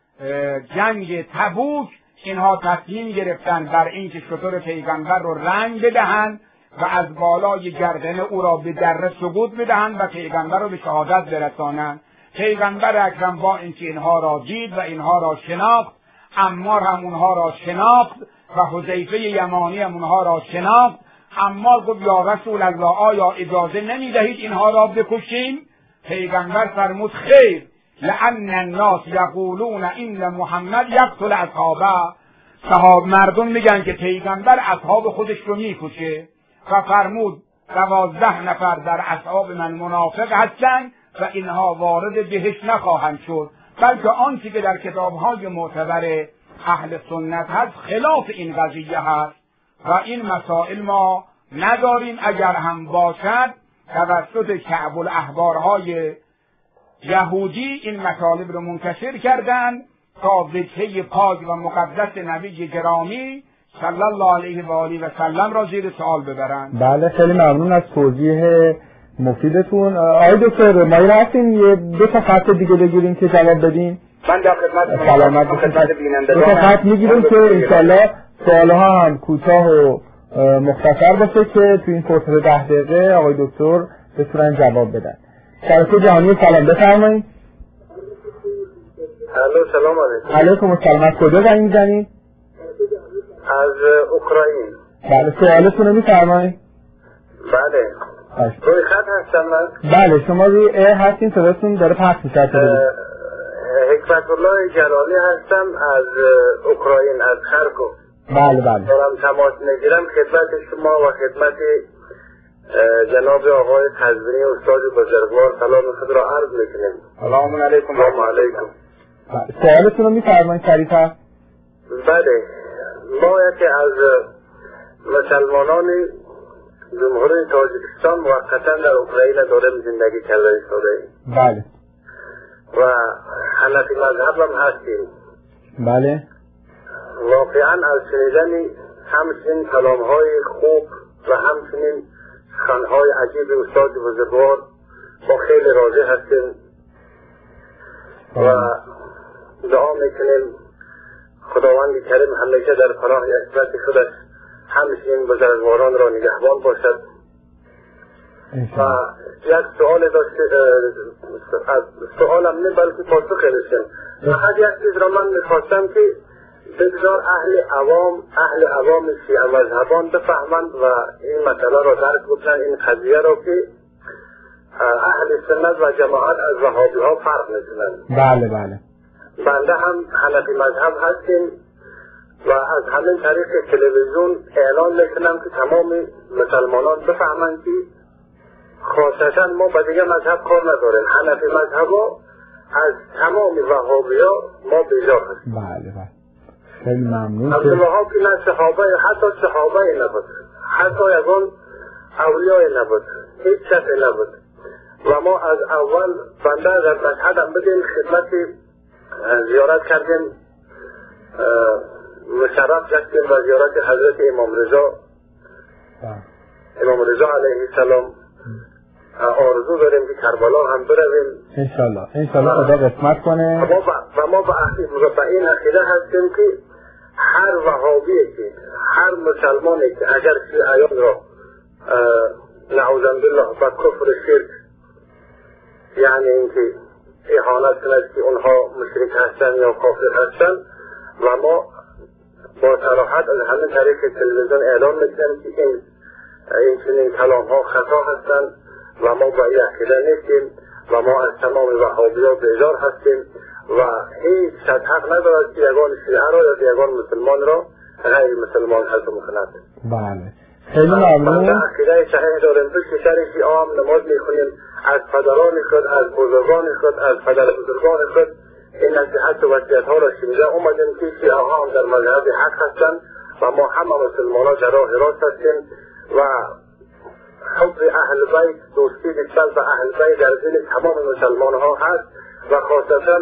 جنگ تبوک اینها تصمیم گرفتند بر اینکه شتر پیغمبر رو رنگ بدهند و از بالای گردن او را به دره سقوط بدهند و پیغمبر رو به شهادت برسانند. پیغمبر اکرم با اینکه اینها را دید و اینها را شناخت، عمار هم اونها را شناخت و حذیفه یمانی هم اونها را شناخت. عمار گفت یا رسول الله آیا اجازه نمیدهید اینها را بکشیم؟ پیغمبر فرمود خیر، لأن الناس یقولون این محمد یقتل اصحابه. صحاب مردم میگن که پیغمبر اصحاب خودش رو میکشه. و فرمود 12 نفر در اصحاب من منافق هستند و اینها وارد بهشت نخواهند شد، بلکه آنچه که در کتاب‌های معتبر اهل سنت هست خلاف این قضیه هست و این مسائل ما نداریم. اگر هم باشد توسط کعب الاحبارهای یهودی این مطالب رو منتشر کردن تا وجهه پاک و مقدس نبی گرامی صلی الله علیه و آله و سلم را زیر سوال ببرند. بله خیلی ممنون از توضیح مفیدتون. آقای دکتر مایل هستین یه 2 تا خط دیگه بگیریم که جواب بدین؟ من در خدمت بینندگان 2 تا خط میگیریم که انشالله سوالها هم کوتاه و مختصر باشه که تو این فرصت 10 دقیقه آقای دکتر بتونن جواب بدن. شبکه جهانی سلام بفرمایید. الو سلام علیکم. علیکم السلام. از کجا زنگ میزنید؟ از اوکراین. بله سوالتون رو میفرمایید. بله روی خط هستم من. بله شما روی هستین، صداتون داره پخش میشه. حکمت الله جلالی هستم از اوکراین، از خرکوف. بله دارم تماس میگیرم خدمت شما و خدمت جناب آقای تزوینی استاد بزرگوار سلام خود را عرض میکنیم. سلام علیکم. سلام علیکم. سوالتون رو میفرمایید شریفه. بله ما یکی از مسلمانان جمهوری تاجیکستان موقتا در اوکراین داریم زندگی کرده ایستاده. بله. و حنفی مذهب هم هستیم. بله. واقعا از شنیدن همچنین کلام‌های خوب و همچنین سخن‌های عجیب استاد بزرگوار ما خیلی راضی هستیم و دعا میکنیم خداوند کریم همیشه در پناه عصمت خودش همچنین بزرگواران را نگهبان باشد. و یک سوال داشته، سوالم نه بلکه پاسخ داشتم. فقط یک چیز را من میخواستم که بسیار اهل عوام شیعه مذهبان بفهمند و این مسئله را درک بکنند، این قضیه را که اهل سنت و جماعت از وهابی ها فرق میکنند. بله. بنده هم حنفی مذهب هستیم و از همین طریق تلویزیون اعلان میکنم که تمام مسلمانان بفهمند که خاصتا ما با دیگه مذهب کار نداریم. حنفی مذهب ها از تمام وهابی ها ما بیزار هستیم. بله. خیلی ممنون. عبدالوهاب که نه صحابه، حتی صحابه نبود، حتی یکان اولیای نبود، هیچ کسی نبود و ما از اول بنده در مشهدم بدیم خدمت زیارت کردیم، مشرف گشتیم و زیارت حضرت امام رضا علیه السلام آرزو داریم که کربلا هم برویم انشالله خدا قسمت کنه. و ما به این عقیده هستیم که هر وهابی که هر مسلمانی که اگر شیعیان را نعوذ بالله با کفر شرک، یعنی اینکه اهانت کند که اونها مشرک هستند یا کافر هستند، و ما با صراحت از همین طریق تلویزیون اعلام میکنیم که این چنین کلام ها خطا هستند و ما با این عقیده نیستیم و ما از تمام وهابی ها بیزار هستیم و هیچ کس حق ندارد که یگان شیعه را یا یگان مسلمان را غیر مسلمان حکم کند. بله خیلی ممنون. عقیده صحیح داریم، پشت سر شیعه هم نماز میخونیم، از پدران خود، از بزرگان خود، از پدر بزرگان خود این نصیحت و وصیت ها را شنیده اومدیم که شیعه ها هم در مذهب حق هستند و ما همه مسلمان ها در راه راست هستیم و حب اهل بیت، دوستی نسبت به اهل بیت در دل تمام مسلمان ها هست و خاصتا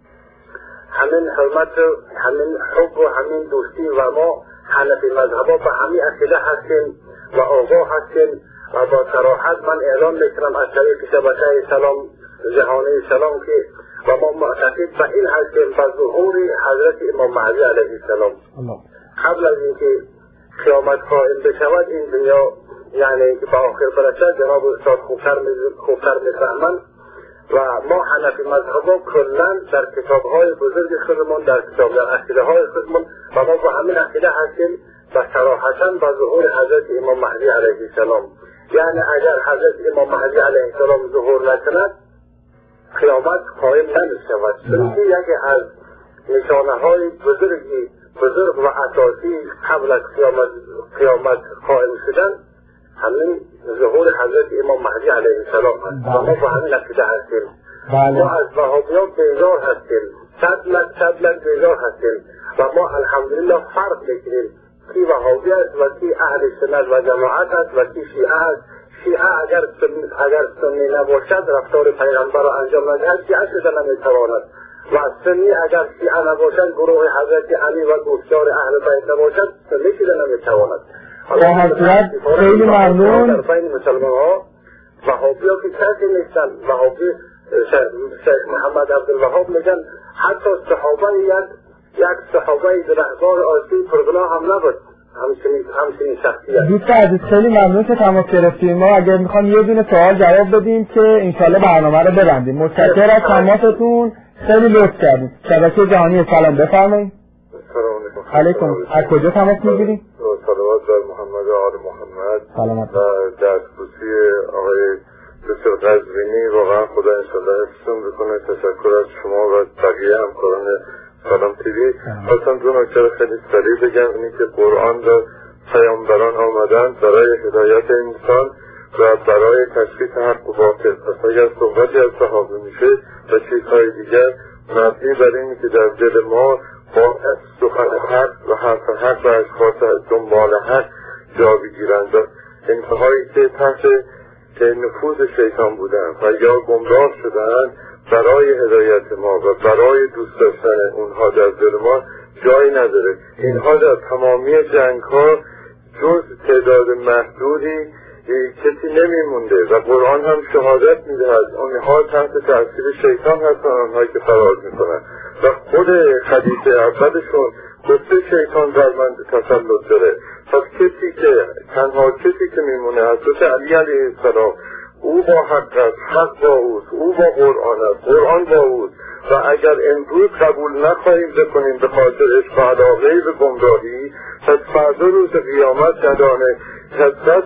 همین حرمت، همین حب و همین دوستی و ما حنفی مذهبا به همین عقیده هستیم و آگاه هستیم و با صراحت من اعلان میکنم از طریق شبکه سلام جهانی سلام که و ما معتقد به این هستیم به ظهور حضرت امام مهدی علیه السلام قبل از اینکه قیامت قائم بشود این دنیا، یعنی که به آخر برسد، جناب استاد خوبتر میفهمند و ما حنفی مذهبا کلا در کتاب‌های بزرگ خودمون، در عقیده‌های خودمون و ما با همین عقیده هستیم و صراحتاً به ظهور حضرت امام مهدی علیه السلام، یعنی اگر حضرت امام مهدی علیه السلام ظهور نکند قیامت قائم نمی‌شود. چون یکی از نشانه‌های بزرگ و اساسی قبل از قیامت قائم شدن همین ظهور حضرت امام مهدی علیه السلام هست و ما با همین عقیده هستیم. ما از وهابیان بیزار هستیم، صد لک بیزار هستیم و ما الحمدلله فرق میکنیم کی وهابی است و کی اهل سنت و جماعت است و کی شیعه است. شیعه اگر سنی نباشد رفتار پیغمبر را انجام ندهد شیعه شده نمیتواند و سنی اگر شیعه نباشد گروه حضرت علی و دوستدار اهل بیت نباشد سنی شده نمیتواند. حضرت خیلی ممنون. در بین مسلمان ها وهابی ها که کسی نیستن، وهابی شیخ محمد عبدالوهاب میگن حتی صحابه یک صحابه درهزار آسی پرگناه هم نبود، همچنین شخصیت. دوست عزیز خیلی ممنون که تماس گرفتیم. ما اگر میخوام یه دونه سوال جواب بدیم که انشالله برنامه رو ببندیم. متشکرم از تماستون، خیلی لطف کردید. شبکه جهانی سلام بفرمایید. علیکم. از کجا تماس میگیرید؟ صلوات بر محمد و آل محمد. سلامت. در خصوصی آقای دکتر قزوینی واقعا خدا انشالله حفظتون بکنه. تشکر از شما و بقیه همکاران سلام تیوی. خواستم دو نکته خیلی سریع بگم، اینی که قرآن و پیامبران آمدن برای هدایت انسان و برای تشخیص حق و باطل. پس اگر صحبتی از صحابه میشه و چیزهای دیگر مبنی بر اینی که در دل ما با سخن حق و حرف حق و اشخاص دنبال حق جا بگیرند و انتهایی که تحت نفوذ شیطان بودن و یا گمراه شدن برای هدایت ما و برای دوست داشتن اونها در دل ما جایی نداره. اینها در تمامی جنگ ها جز تعداد محدودی کسی نمیمونده و قرآن هم شهادت میدهد اونها تحت تأثیر شیطان هستن، آنهایی که فرار میکنن و خود حدیث اولشون گفته شیطان در من تسلط داره. پس تنها کسی که میمونه حضرت علی علیه السلام، او با حق است، حق با اوست، او با قرآن است، قرآن با اوست و اگر امروز قبول نخواهیم بکنیم به خاطر عشق و علاقه به گمراهی، پس فردا روز قیامت جدانه حضرت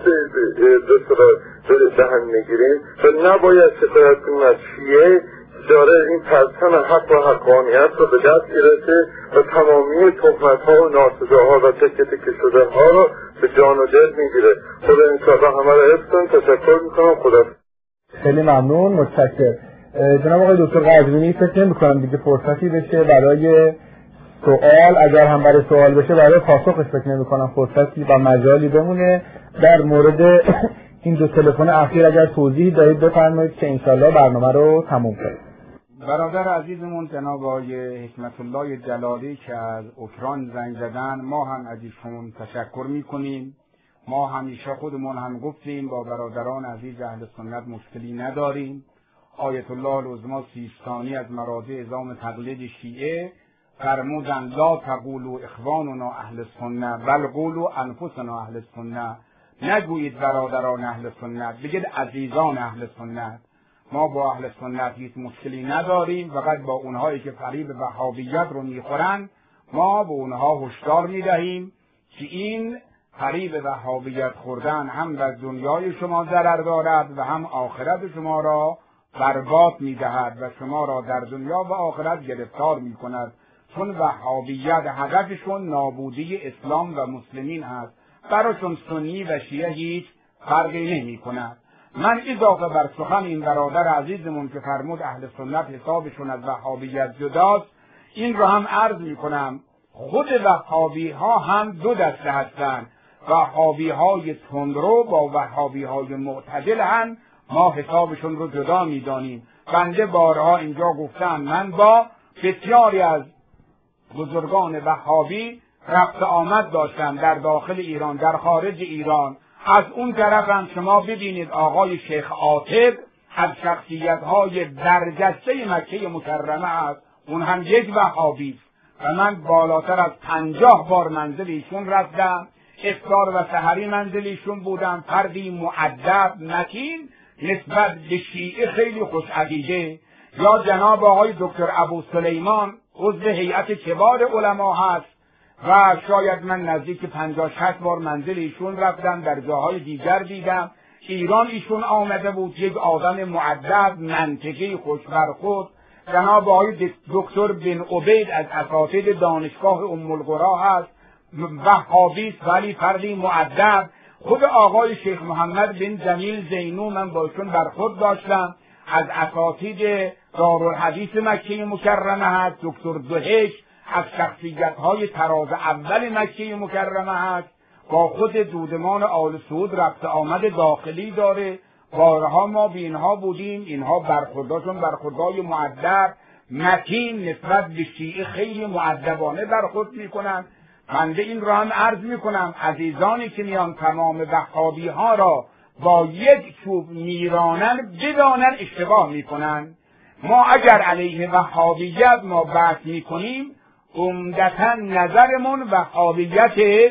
به دهن میگیریم و نباید شکایت کنیم از شیعه داره این پرچم حق و حقانیت رو به دست گرفته و تمامی تهمت‌ها و ناسزاها و تکه تکه شدن‌ها رو به جان و دل میگیره. خدا انشاءالله همه رو حفظ کن. تشکر میکنم. خدا خیلی ممنون. متشکرم. جناب آقای دکتر قزوینی فکر نمی‌کنم دیگه فرصتی بشه برای سوال، اگر هم برای سوال بشه برای پاسخش فکر نمی‌کنم فرصتی و مجالی بمونه. در مورد این دو تلفن اخیر اگر توضیح دارید بفرمایید که انشالله برنامه رو تموم کنیم. برادر عزیزمون جناب آقای حکمت الله جلالی که از اوکراین زنگ زدن، ما هم از ایشون تشکر میکنیم. ما همیشه خودمون هم گفتیم با برادران عزیز اهل سنت مشکلی نداریم. آیت الله العظمی سیستانی از مراجع اعظام تقلید شیعه فرمودن لا تقولوا اخواننا اهل سنت بل قولوا انفسنا اهل سنت، نگویید برادران اهل سنت، بگید عزیزان اهل سنت. ما با اهل سنت هیچ مشکلی نداریم، فقط با اونهایی که فریب وهابیت رو میخورن ما به اونها هشدار میدهیم که این فریب وهابیت خوردن هم در دنیای شما ضرر دارد و هم آخرت شما را برباد میدهد و شما را در دنیا و آخرت گرفتار میکند، چون وهابیت هدفشون نابودی اسلام و مسلمین است. براشون سنی و شیعه هیچ فرقی نمی کند. من اضافه بر سخن این برادر عزیزمون که فرمود اهل سنت حسابشون از وهابیت جداست، این رو هم عرض می کنم. خود وهابی ها هم دو دسته هستند، وهابی های تندرو با وهابی های معتدل هم ما حسابشون رو جدا می دانیم. بنده بارها اینجا گفتم من با بسیاری از بزرگان وهابی رفت آمد داشتم در داخل ایران، در خارج ایران. از اون طرف هم شما ببینید آقای شیخ عاطب از شخصیت‌های برجسته مکه مکرمه است، اون هم یک وهابی است و من بالاتر از 50 بار منزل ایشون رفتم، افطار و سحری منزل ایشون بودم. فردی مؤدب متین نسبت به شیعه خیلی خوش عقیده. یا جناب آقای دکتر ابو سلیمان عضو هیئت کبار علما هست و شاید من نزدیک 50-60 بار منزل ایشون رفتم، در جاهای دیگر دیدم. ایران ایشون آمده بود، یک آدم مؤدب منطقی خوش برخورد. جناب آقای دکتر بن عبید از اساتید دانشگاه ام القری هست، وهابی است ولی فردی مؤدب. خود آقای شیخ محمد بن جمیل زینو من با ایشون برخورد داشتم، از اساتید دارالحدیث مکه مکرمه هست. دکتر دهش از شخصیت‌های تراز اول مکه مکرمه هست. با خود دودمان آل سعود رفت آمد داخلی داره. بارها ما بی اینها بودیم، اینها برخورداشون برخوردهای مؤدب متین نسبت به شیعه خیلی مؤدبانه برخورد میکنن. بنده این را هم عرض میکنم عزیزانی که میان تمام وهابی ها را با یک چوب میرانن بدانن اشتباه میکنن. ما اگر علیه وهابیت ما بحث میکنیم عمدتاً نظرمون وهابیت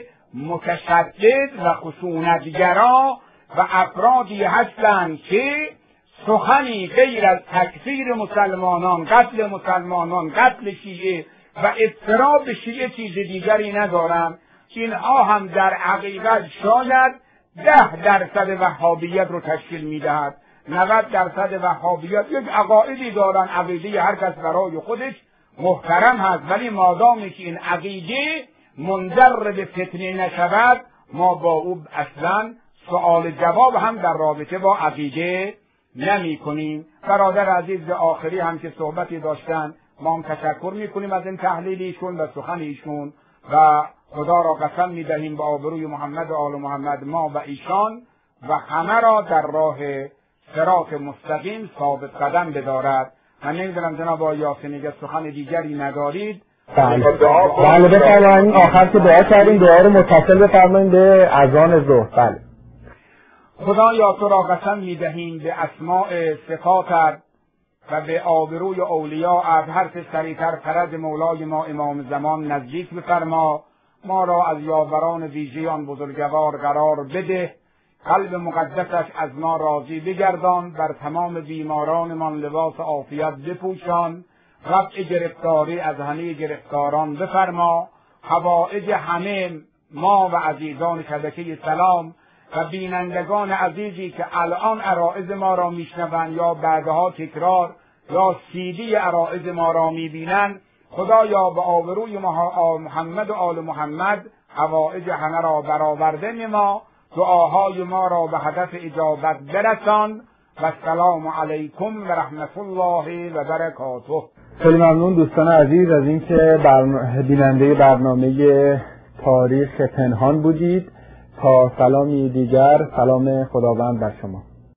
متشدد و خشونتگرا و افرادی هستند که سخنی غیر از تکفیر مسلمانان، قتل مسلمانان، قتل شیعه و اضطراب به شیعه چیز دیگری ندارند. اینها هم در حقیقت شاید 10% وهابیت رو تشکیل میدهد. 90% وهابیت یک عقایدی دارن، عقیده هر کس برای خودش محترم هست، ولی مادامی که این عقیده منجر به فتنه نشود ما با او اصلا سوال جواب هم در رابطه با عقیده نمی کنیم. برادر عزیز آخری هم که صحبتی داشتن ما هم تشکر می کنیم از این تحلیل ایشون و سخن ایشون و خدا را قسم می دهیم به آبروی محمد و آل محمد ما و ایشان و همه را در راه صراط مستقیم ثابت قدم بدارد. من نمیدونم جناب آقای یاسینی اگر سخن دیگری ندارید. بله بفرمایید. آخر که دعا کردیم دعا رو متصل بفرمایید به اذان ظهر. بله. خدایا تو را قسم میدهیم به اسماء صفاتت و به آبروی اولیاءت هر چه سریعتر فرج مولای ما امام زمان نزدیک بفرما. ما را از یاوران ویژه آن بزرگوار قرار بده. قلب مقدسش از ما راضی بگردان. بر تمام بیمارانمان لباس عافیت بپوشان رفع گرفتاری از همه گرفتاران بفرما، حوائج همه ما و عزیزان شبکه سلام و بینندگان عزیزی که الان عرائض ما را میشنوند یا بعدها تکرار یا CD عرائض ما را میبینند، خدایا به آبروی محمد و آل محمد حوائج همه را برآورده نما، دعاهای ما را به هدف اجابت برسان و السلام علیکم و رحمت الله و برکاته. خیلی ممنون دوستان عزیز از اینکه بیننده برنامه تاریخ پنهان بودید. تا سلامی دیگر، سلام خداوند بر شما.